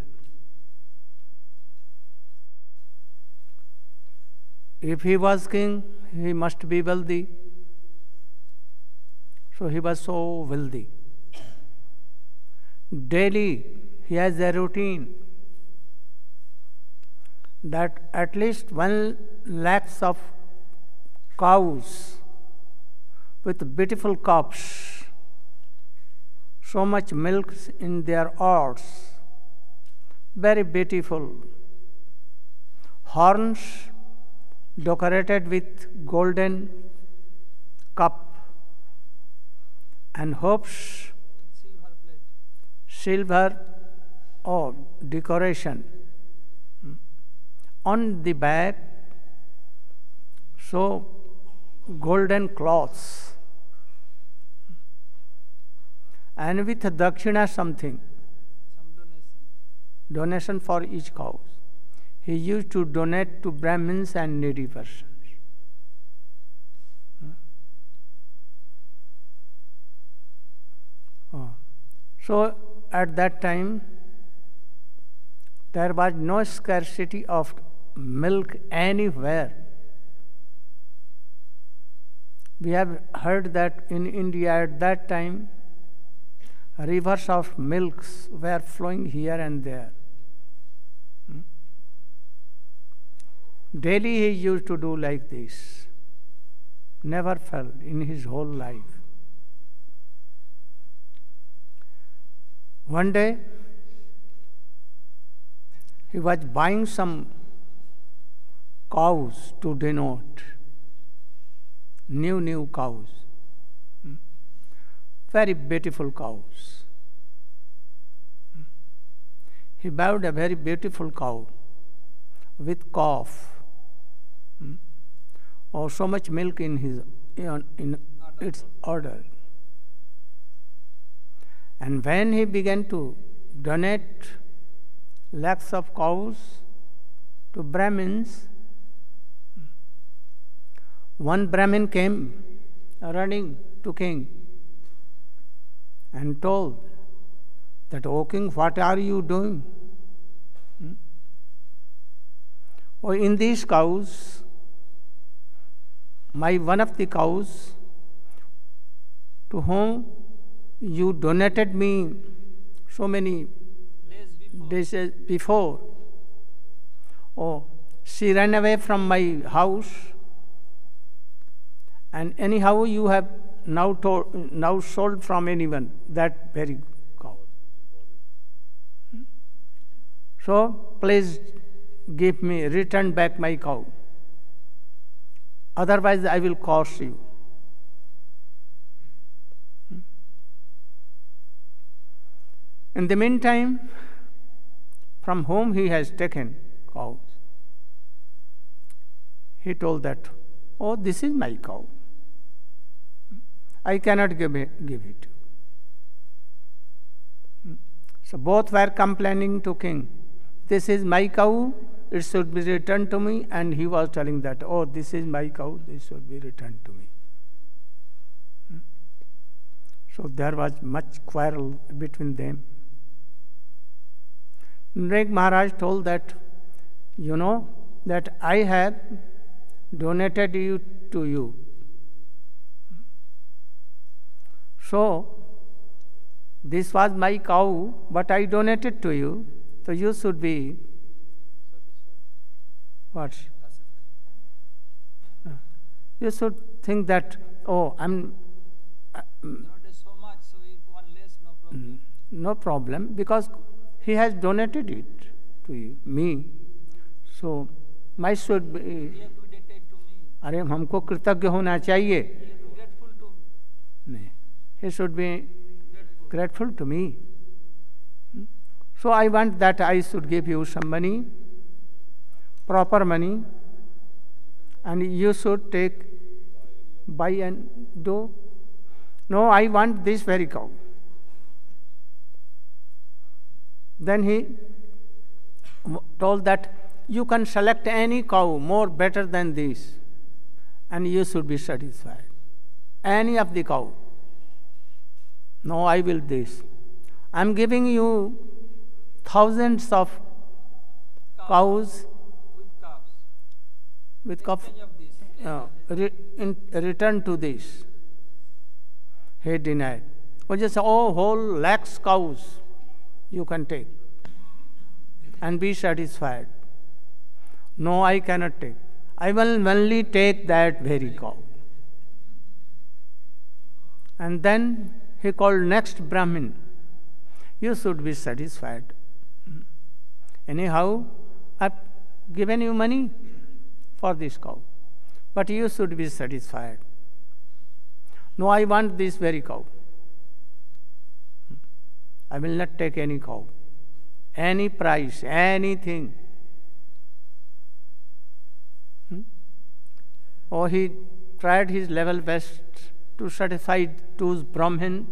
If he was king, he must be wealthy. So he was so wealthy. Daily he has a routine that at least one lakhs of cows with beautiful calves, so much milk in their ears, very beautiful, horns decorated with golden cup, and hoofs, Silver plate. silver or decoration. On the back, so golden cloths, and with dakshina something, Some donation. donation for each cow. He used to donate to Brahmins and needy persons. Oh. So at that time, there was no scarcity of milk anywhere. We have heard that in India at that time, rivers of milks were flowing here and there. Hmm? Daily he used to do like this. Never fell in his whole life. One day, he was buying some cows to denote, new, new cows, hmm? very beautiful cows. Hmm? He bought a very beautiful cow with calf, hmm? or so much milk in his in, in its order. And when he began to donate lakhs of cows to Brahmins, one Brahmin came running to king and told that, "O king, what are you doing? Hmm? Oh, in these cows, my one of the cows to whom you donated me so many Days before. days before, oh, she ran away from my house, and anyhow you have now told, now sold from anyone that very cow. Hmm? So please give me, return back my cow. Otherwise I will curse you." Hmm? In the meantime, from whom he has taken cows, he told that, "Oh, this is my cow. I cannot give it. Give it. So both were complaining to king. "This is my cow, it should be returned to me." And he was telling that, "Oh, this is my cow, this should be returned to me." So there was much quarrel between them. Nreg Maharaj told that, "You know that I have donated you to you. So, this was my cow, but I donated to you, so you should be What? Uh, You should think that, oh, I'm. Uh, mm, Nowadays so much, so if one less, no problem. no problem, because he has donated it to you, me. So, my should be. You have to be dedicated to me. अरे हमको कृतज्ञ होना चाहिए. You have to be grateful to me. नहीं, he should be Grateful. grateful to me. Hmm? So I want that I should give you some money, proper money, and you should take, buy and do. No, I want this very cow. Then he w- told that you can select any cow more better than this, and you should be satisfied. Any of the cow. No, I will this. I am giving you thousands of cows With calves. with calf. Exchange of this. Uh, re- in return to this. He denied. Or just oh, whole lakhs cows you can take and be satisfied. No, I cannot take. I will only take that very cow. And then he called next Brahmin. You should be satisfied. Anyhow, I've given you money for this cow, but you should be satisfied. No, I want this very cow. I will not take any cow, any price, anything. Hmm? Or he tried his level best to satisfy those Brahmin,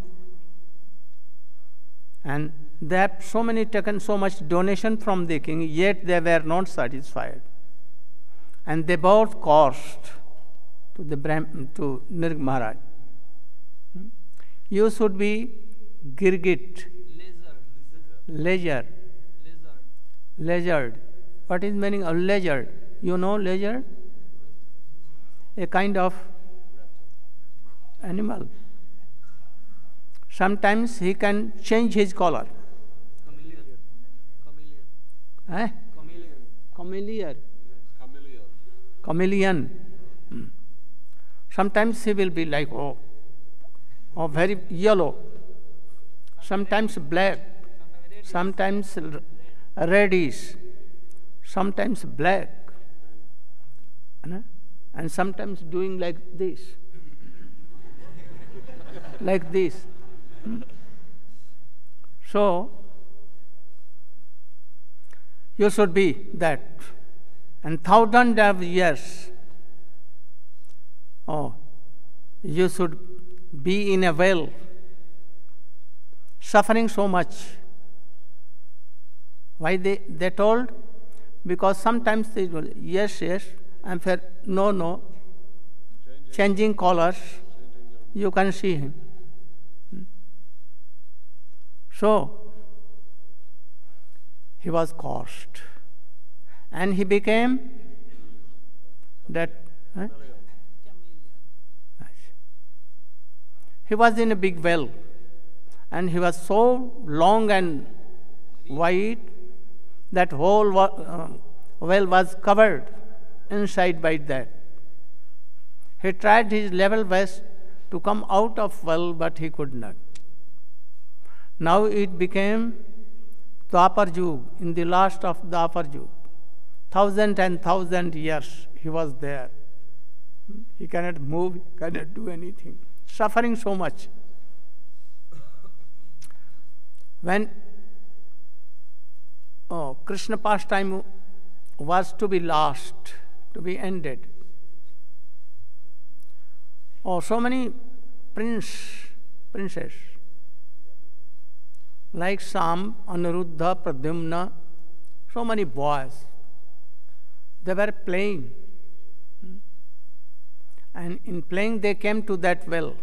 and they have so many taken so much donation from the king, yet they were not satisfied. And they both caused to the Brahm, to Nirg Maharaj. Hmm? You should be girgit, Lizard. leisure, Lizard. leisured. What is meaning of leisure? You know leisure? A kind of animal. Sometimes he can change his color. Chameleon. Chameleon. Eh? Chameleon. Chameleon. Chameleon. Hmm. Sometimes he will be like, oh, oh, very yellow. Sometimes black. Sometimes r- reddish. Sometimes black. Huh? And sometimes doing like this. Like this. Hmm. So, you should be that. And thousand of years, oh, you should be in a well, suffering so much. Why they, they told? Because sometimes they will, yes, yes, and for no, no, changing colors, you can see him. Hmm. So, he was cursed. And he became that. Huh? Nice. He was in a big well, and he was so long and wide that whole wa- uh, well was covered inside by that. He tried his level best to come out of well, but he could not. Now it became Dwapar Yug, in the last of Dwapar Yug. Thousand and thousand years he was there. He cannot move, cannot do anything. Suffering so much. When oh, Krishna pastime was to be last, to be ended. Oh, so many prince, princess, like Sam, Anuruddha, Pradyumna, so many boys, they were playing. And in playing they came to that well.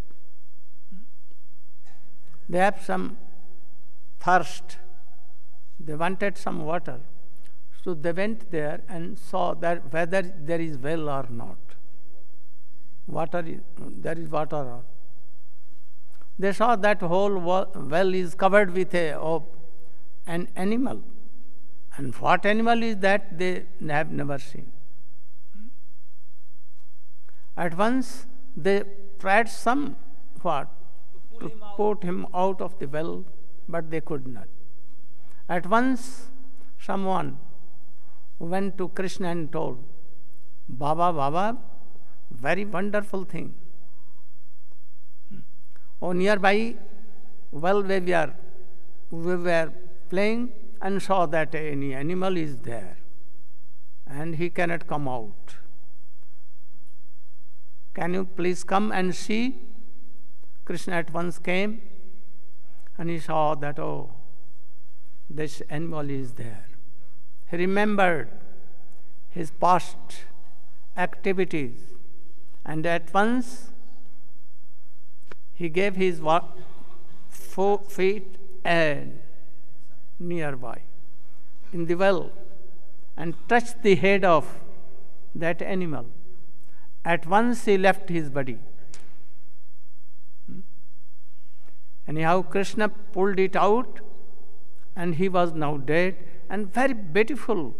They have some thirst. They wanted some water. So they went there and saw that whether there is well or not. Water is, there is water or not. They saw that whole well is covered with a, of an animal. And what animal is that they have never seen. At once they tried some what to put him out of the well, but they could not. At once someone went to Krishna and told, Baba, Baba, very wonderful thing. Oh, nearby well we were, we were playing and saw that any animal is there and he cannot come out. Can you please come and see? Krishna at once came and he saw that, oh, this animal is there. He remembered his past activities and at once he gave his four feet and nearby in the well and touched the head of that animal. At once he left his body. Anyhow, Krishna pulled it out and he was now dead, and very beautiful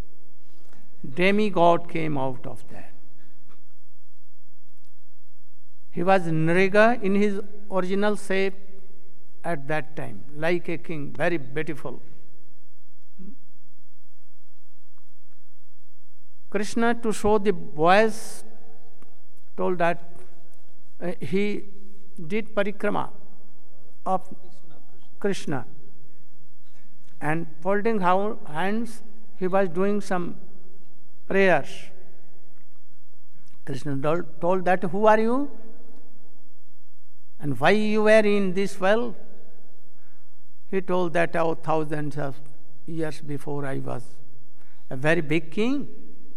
demigod came out of that. He was Nriga in his original shape at that time, like a king, very beautiful. Krishna, to show the boys, told that uh, he did parikrama of Krishna, and folding hands, he was doing some prayers. Krishna told that, who are you? And why you were in this well? He told that, oh, thousands of years before I was a very big king,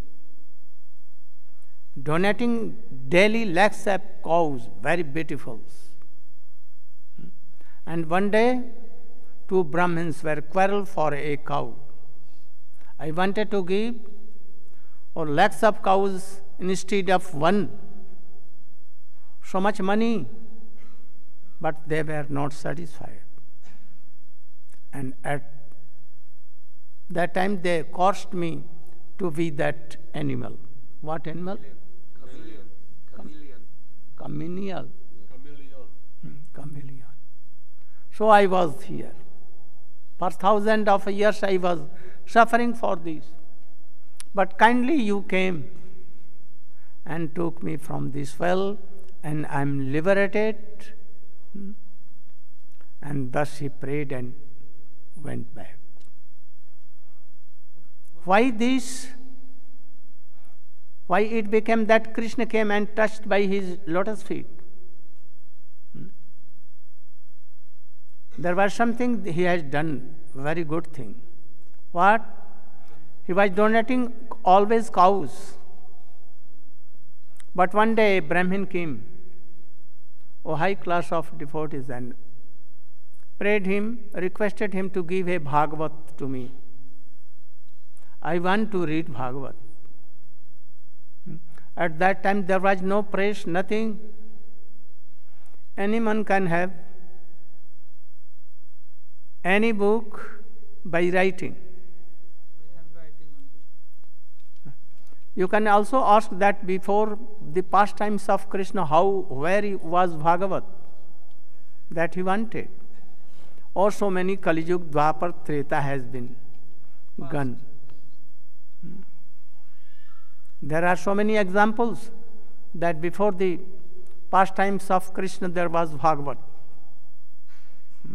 donating daily lakhs of cows, very beautiful. And one day, two Brahmins were quarrel for a cow. I wanted to give or lakhs of cows instead of one. So much money, but they were not satisfied. And at that time they caused me to be that animal. What animal? Chameleon. Chameleon. Chameleon. Chameleon. Hmm, chameleon. So I was here. For thousands of years I was suffering for this. But kindly you came and took me from this well, and I am liberated. Hmm. And thus he prayed and went back. Why this? Why it became that Krishna came and touched by his lotus feet? Hmm? There was something he has done, very good thing. What? He was donating always cows. But one day a Brahmin came, a high class of devotees, and prayed him, requested him to give a Bhagavat to me. I want to read Bhagavat. At that time there was no press, nothing. Anyone can have any book by writing. You can also ask that before the pastimes of Krishna, how, where was Bhagavat that he wanted? Or so many Kali Yuga, Dwapar, Treta has been gone. Hmm. There are so many examples that before the pastimes of Krishna there was Bhagavat. Hmm.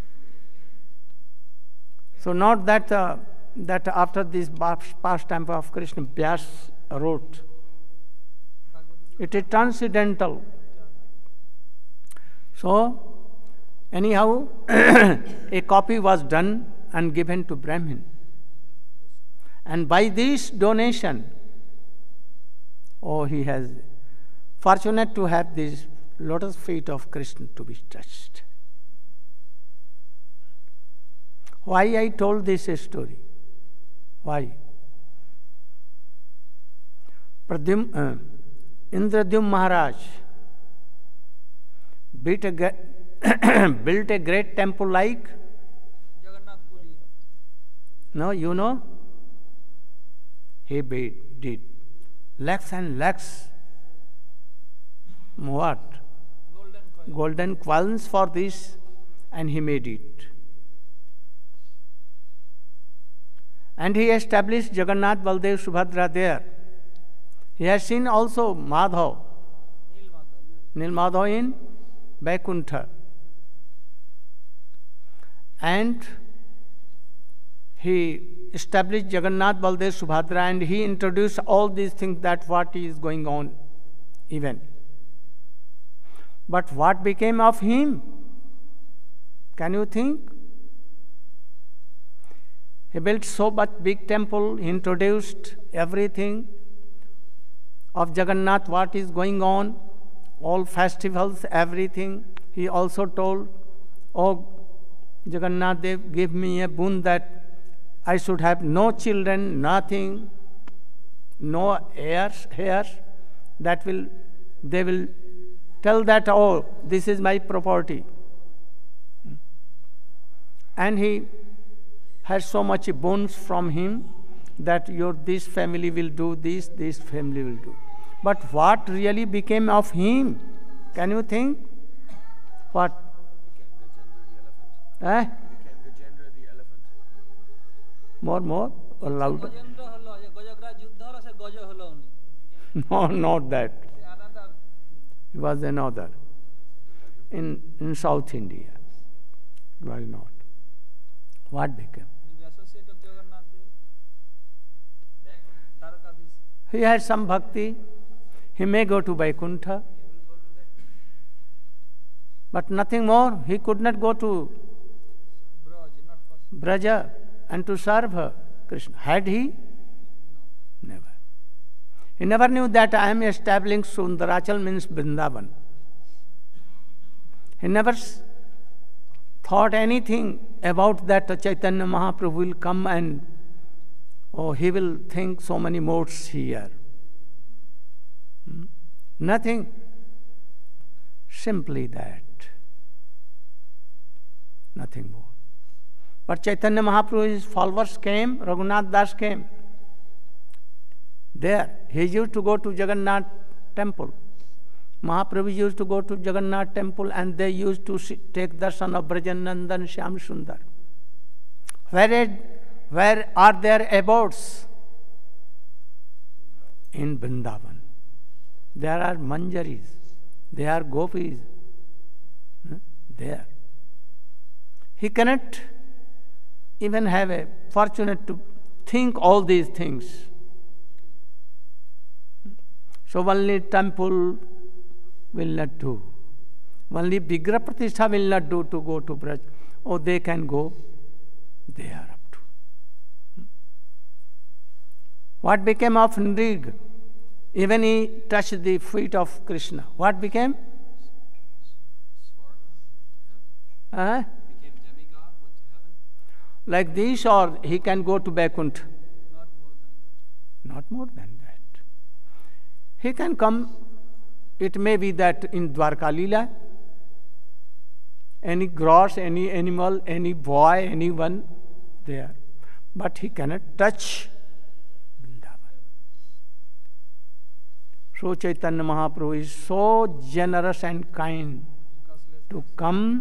So not that uh, that after this pastime of Krishna, Vyas wrote. It is transcendental. So, anyhow, a copy was done and given to Brahmin. And by this donation, oh, he has fortunate to have these lotus feet of Krishna to be touched. Why I told this story? Why? Pradyum, uh, Indradyum Maharaj built a, built a great temple like No, you know? He be, did lakhs and lakhs. What? Golden coin. Golden coins for this, and he made it. And he established Jagannath, Baldev, Subhadra there. He has seen also Madhav, Nil Madhav. Nilmadhav in Vaikuntha. And he established Jagannath, Baldev, Subhadra, and he introduced all these things that what is going on even. But what became of him? Can you think? He built so much big temple, he introduced everything of Jagannath, what is going on, all festivals, everything. He also told, oh, Jagannath Dev, give me a boon that I should have no children, nothing, no heirs, heirs. That will, they will tell that, oh, this is my property. And he has so much boons from him that your this family will do this, this family will do. But what really became of him? Can you think? What? Eh? Gajendra the elephant. More, more, or louder? Gajendra হলো যে গজগ্রাহ যুদ্ধ হলো সে গজ হলো উনি No, not that. সে আলাদা It was another. In, in South India. It was not. What became? will be associate of Jagannath Dev. Tarakadhish. He had some bhakti. He may go to Vaikuntha. But nothing more. He could not go to Braj, not possible. Braja and to serve her, Krishna. Had he? Never. He never knew that I am establishing Sundarachal means Vrindavan. He never s- thought anything about that Chaitanya Mahaprabhu will come and, oh, he will think so many modes here. Hmm? Nothing. Simply that. Nothing more. But Chaitanya Mahaprabhu's followers came, Raghunath Das came. There, he used to go to Jagannath temple. Mahaprabhu used to go to Jagannath temple and they used to see, take darshan of Brajanandan Shyam Sundar. Where, is, where are their abodes? In Vrindavan. There are manjaris, there are gopis. Huh? There. He cannot even have a fortunate to think all these things. So only temple will not do. Only Vigraha Pratishtha will not do to go to Braj. Oh, they can go. They are up to. What became of Nrig? Even he touched the feet of Krishna. What became? Huh? Became demigod, went to heaven. Like this, or he can go to Vaikuntha? Not more than that. Not more than that. He can come, it may be that in Dwarka Leela, any gross, any animal, any boy, anyone there. But he cannot touch Vrindavan. So Chaitanya Mahaprabhu is so generous and kind Costless. to come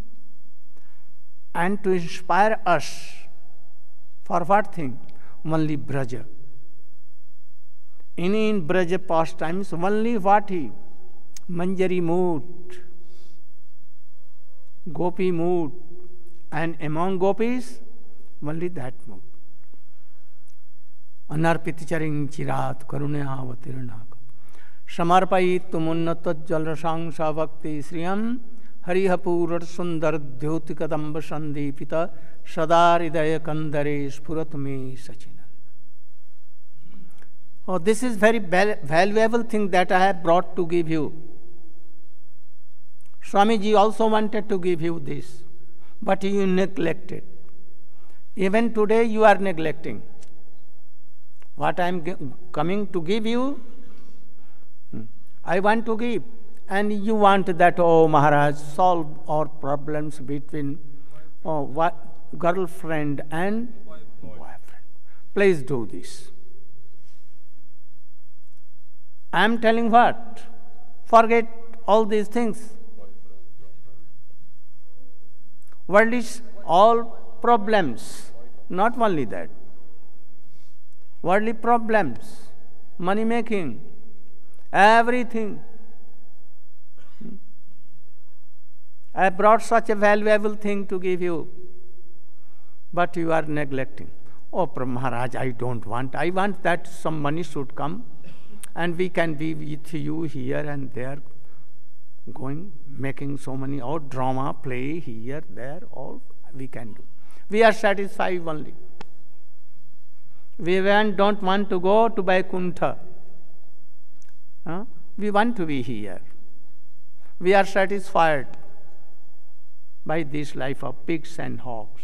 and to inspire us. For what thing? Only Braja. Any in Braja pastimes, only what he? Manjari mood, Gopi mood, and among gopis, only that mood. Anarpiti charing chirat karune avatirna samarpayit tumunnata jalasang savakti sriyam harihapurat sundar dhyoti kadamba sandipita sadaridaya kandare spurat me sachinanda. Oh, this is very val- valuable thing that I have brought to give you. Swamiji also wanted to give you this, but you neglected. Even today you are neglecting. What I am g- coming to give you, hmm, I want to give. And you want that, oh Maharaj, solve our problems between oh, what, girlfriend and Boy, boy. please do this. I am telling what? Forget all these things. World is all problems, not only that. Worldly problems, money making, everything. I brought such a valuable thing to give you, but you are neglecting. Oh, Maharaj, I don't want. I want that some money should come and we can be with you here and there, going, making so many, or drama, play here, there, all we can do. We are satisfied only. We don't want to go to Vaikuntha. Huh? We want to be here. We are satisfied by this life of pigs and hogs.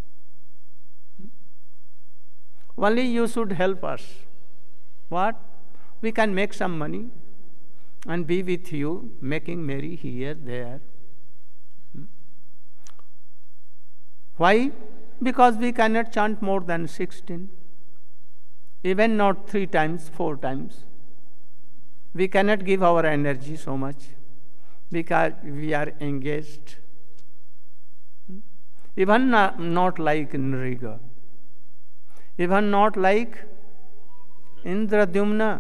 Only you should help us. What? We can make some money and be with you, making merry here, there. Why? Because we cannot chant more than sixteen. Even not three times, four times. We cannot give our energy so much because we are engaged. Even not, not like Nriga. Even not like Indradyumna.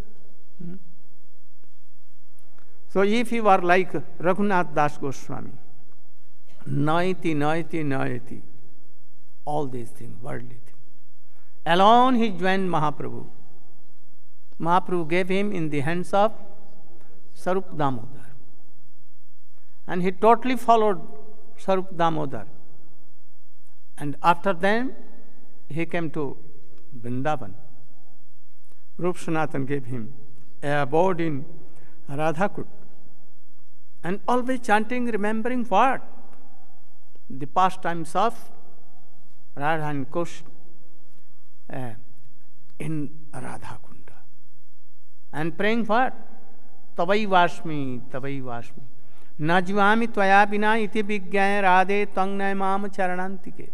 So if you are like Raghunath Das Goswami, naiti, naiti, naiti, all these things, worldly things. Alone he joined Mahaprabhu. Mahaprabhu gave him in the hands of Sarup Damodar. And he totally followed Sarup Damodar. And after then, he came to Vrindavan. Rup Sanatan gave him a abode in Radhakut. And always chanting, remembering what? The pastimes of Radha and Krishna uh, in Radhakunda. And praying what? Tavai Vasmi, Tavai Vasmi. Najvami Tvaya Bina iti Vigyaya Radhe Tangnay Mam Charanantike.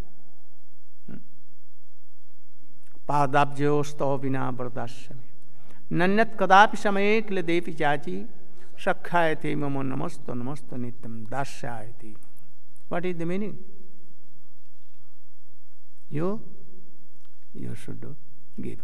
Padabjyostav Bina Bardashyami. Nanyat Kadapi Samayek Le Devi Jaji Shakhayate Mamo Namasto Namasto Nitam Dasyayate. What is the meaning? You, you should do, give.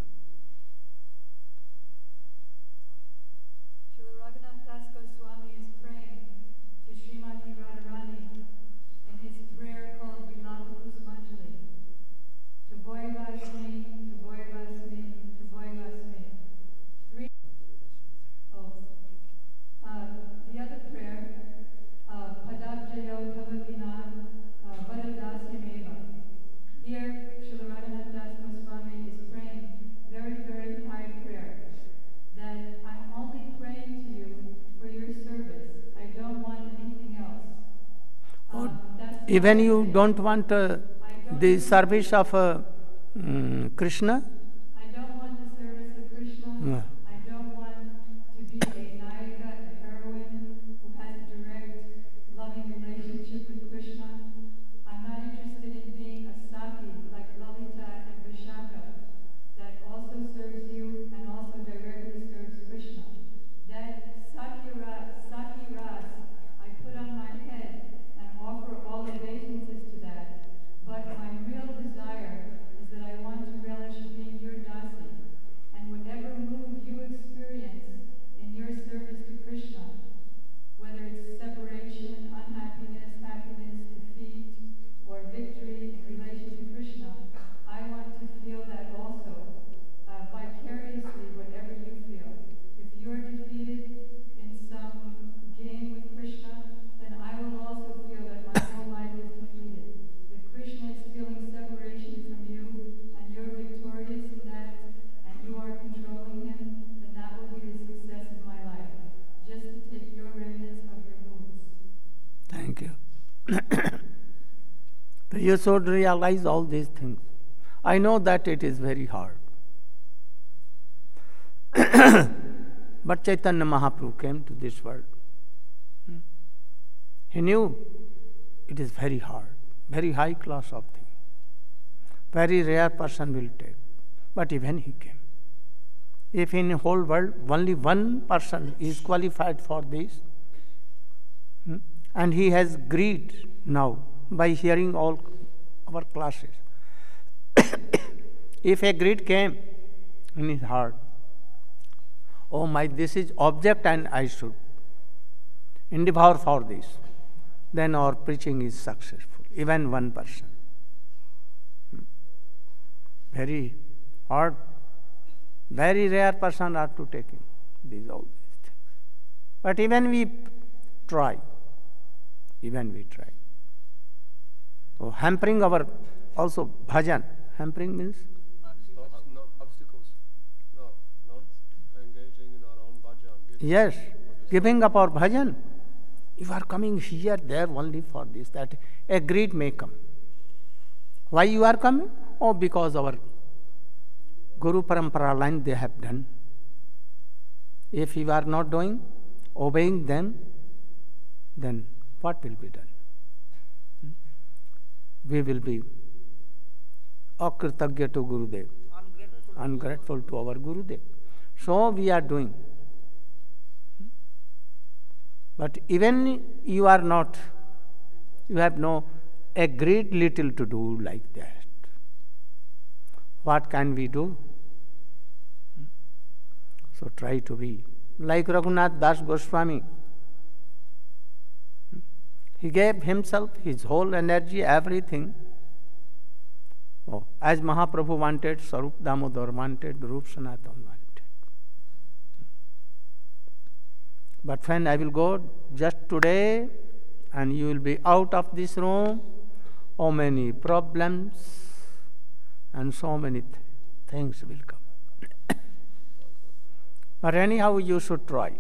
Srila Raghunath Das Goswami is praying to Srimati Radharani in his prayer called Vilapa Kusmanjali. To Voivasmi, to Voivasmi, to Voivasmi. Three. Oh. Uh, the other prayer, uh, Padabjayo Tavavina Vadadasyameva. Here, Srila Raghunath Das Goswami is praying very, very high prayer. That I'm only praying to you for your service. I don't want anything else. Oh, Um, that's even why you I- don't want uh, the service of uh, mm, Krishna? I don't want the service of Krishna. Yeah. I don't want to be a Nayika, a heroine who has a direct, loving relationship with Krishna. I'm not interested in being a Saki like Lalita and Vishaka that also serves you and also directly serves Krishna. That Saki Ras, Saki Ras, I put on my head and offer all obeisances to that. But my real desire is that I want to relish being your dasi. And whatever mood you experience in your service to Krishna, whether it's separation, unhappiness, happiness, defeat, or victory in relation to Krishna, I want to feel that also, uh, vicariously, whatever you feel. If you're defeated in some game with Krishna, then I will also feel that my whole life is defeated. If Krishna is feeling separation from you, and you're victorious in that, and you are controlling him, then that will be the success of my life. Just to take your remnants of your moods. Thank you. So you should realize all these things. I know that it is very hard. But Chaitanya Mahaprabhu came to this world. Hmm. He knew it is very hard, very high class of thing. Very rare person will take. But even he came. If in the whole world only one person is qualified for this, hmm, and he has greed now by hearing all our classes. If a greed came in his heart, oh my, this is object and I should endeavor for this, then our preaching is successful, even one person. Hmm. Very hard, very rare person are to taking these all these things. But even we try, even we try. So hampering our also bhajan. Hampering means Not, not obstacles. No, not engaging in our own bhajan. Giving yes, up giving up our bhajan. You are coming here, there only for this, that a greed may come. Why you are coming? Oh, because our Guru Parampara line they have done. If you are not doing, obeying them, then what will be done? Hmm? We will be akritagya to Gurudev, Ungrateful. ungrateful to our Gurudev. So we are doing. But even you are not, you have no a great little to do like that. What can we do? So try to be like Raghunath Das Goswami. He gave himself, his whole energy, everything. Oh, as Mahaprabhu wanted, Sarup Damodar wanted, Rup Sanatan wanted. But when I will go just today and you will be out of this room, so many problems and so many th- things will come. But anyhow, you should try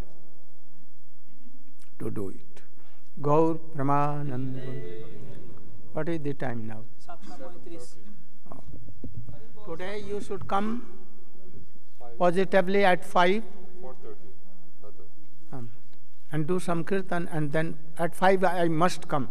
to do it. Gaur Pramananda. What is the time now? সাতটা পঁয়ত্রিশ। Today you should come positively at five four thirty. um, and do some kirtan, and then at five I must come.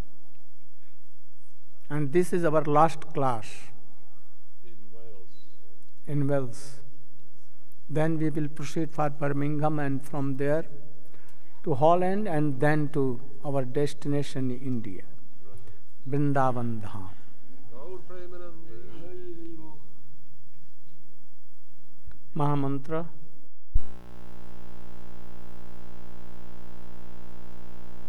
And this is our last class In Wales. in Wales. Then we will proceed for Birmingham and from there to Holland and then to our destination in India, Vrindavan Dham. Gaur Premanande. Mahamantra.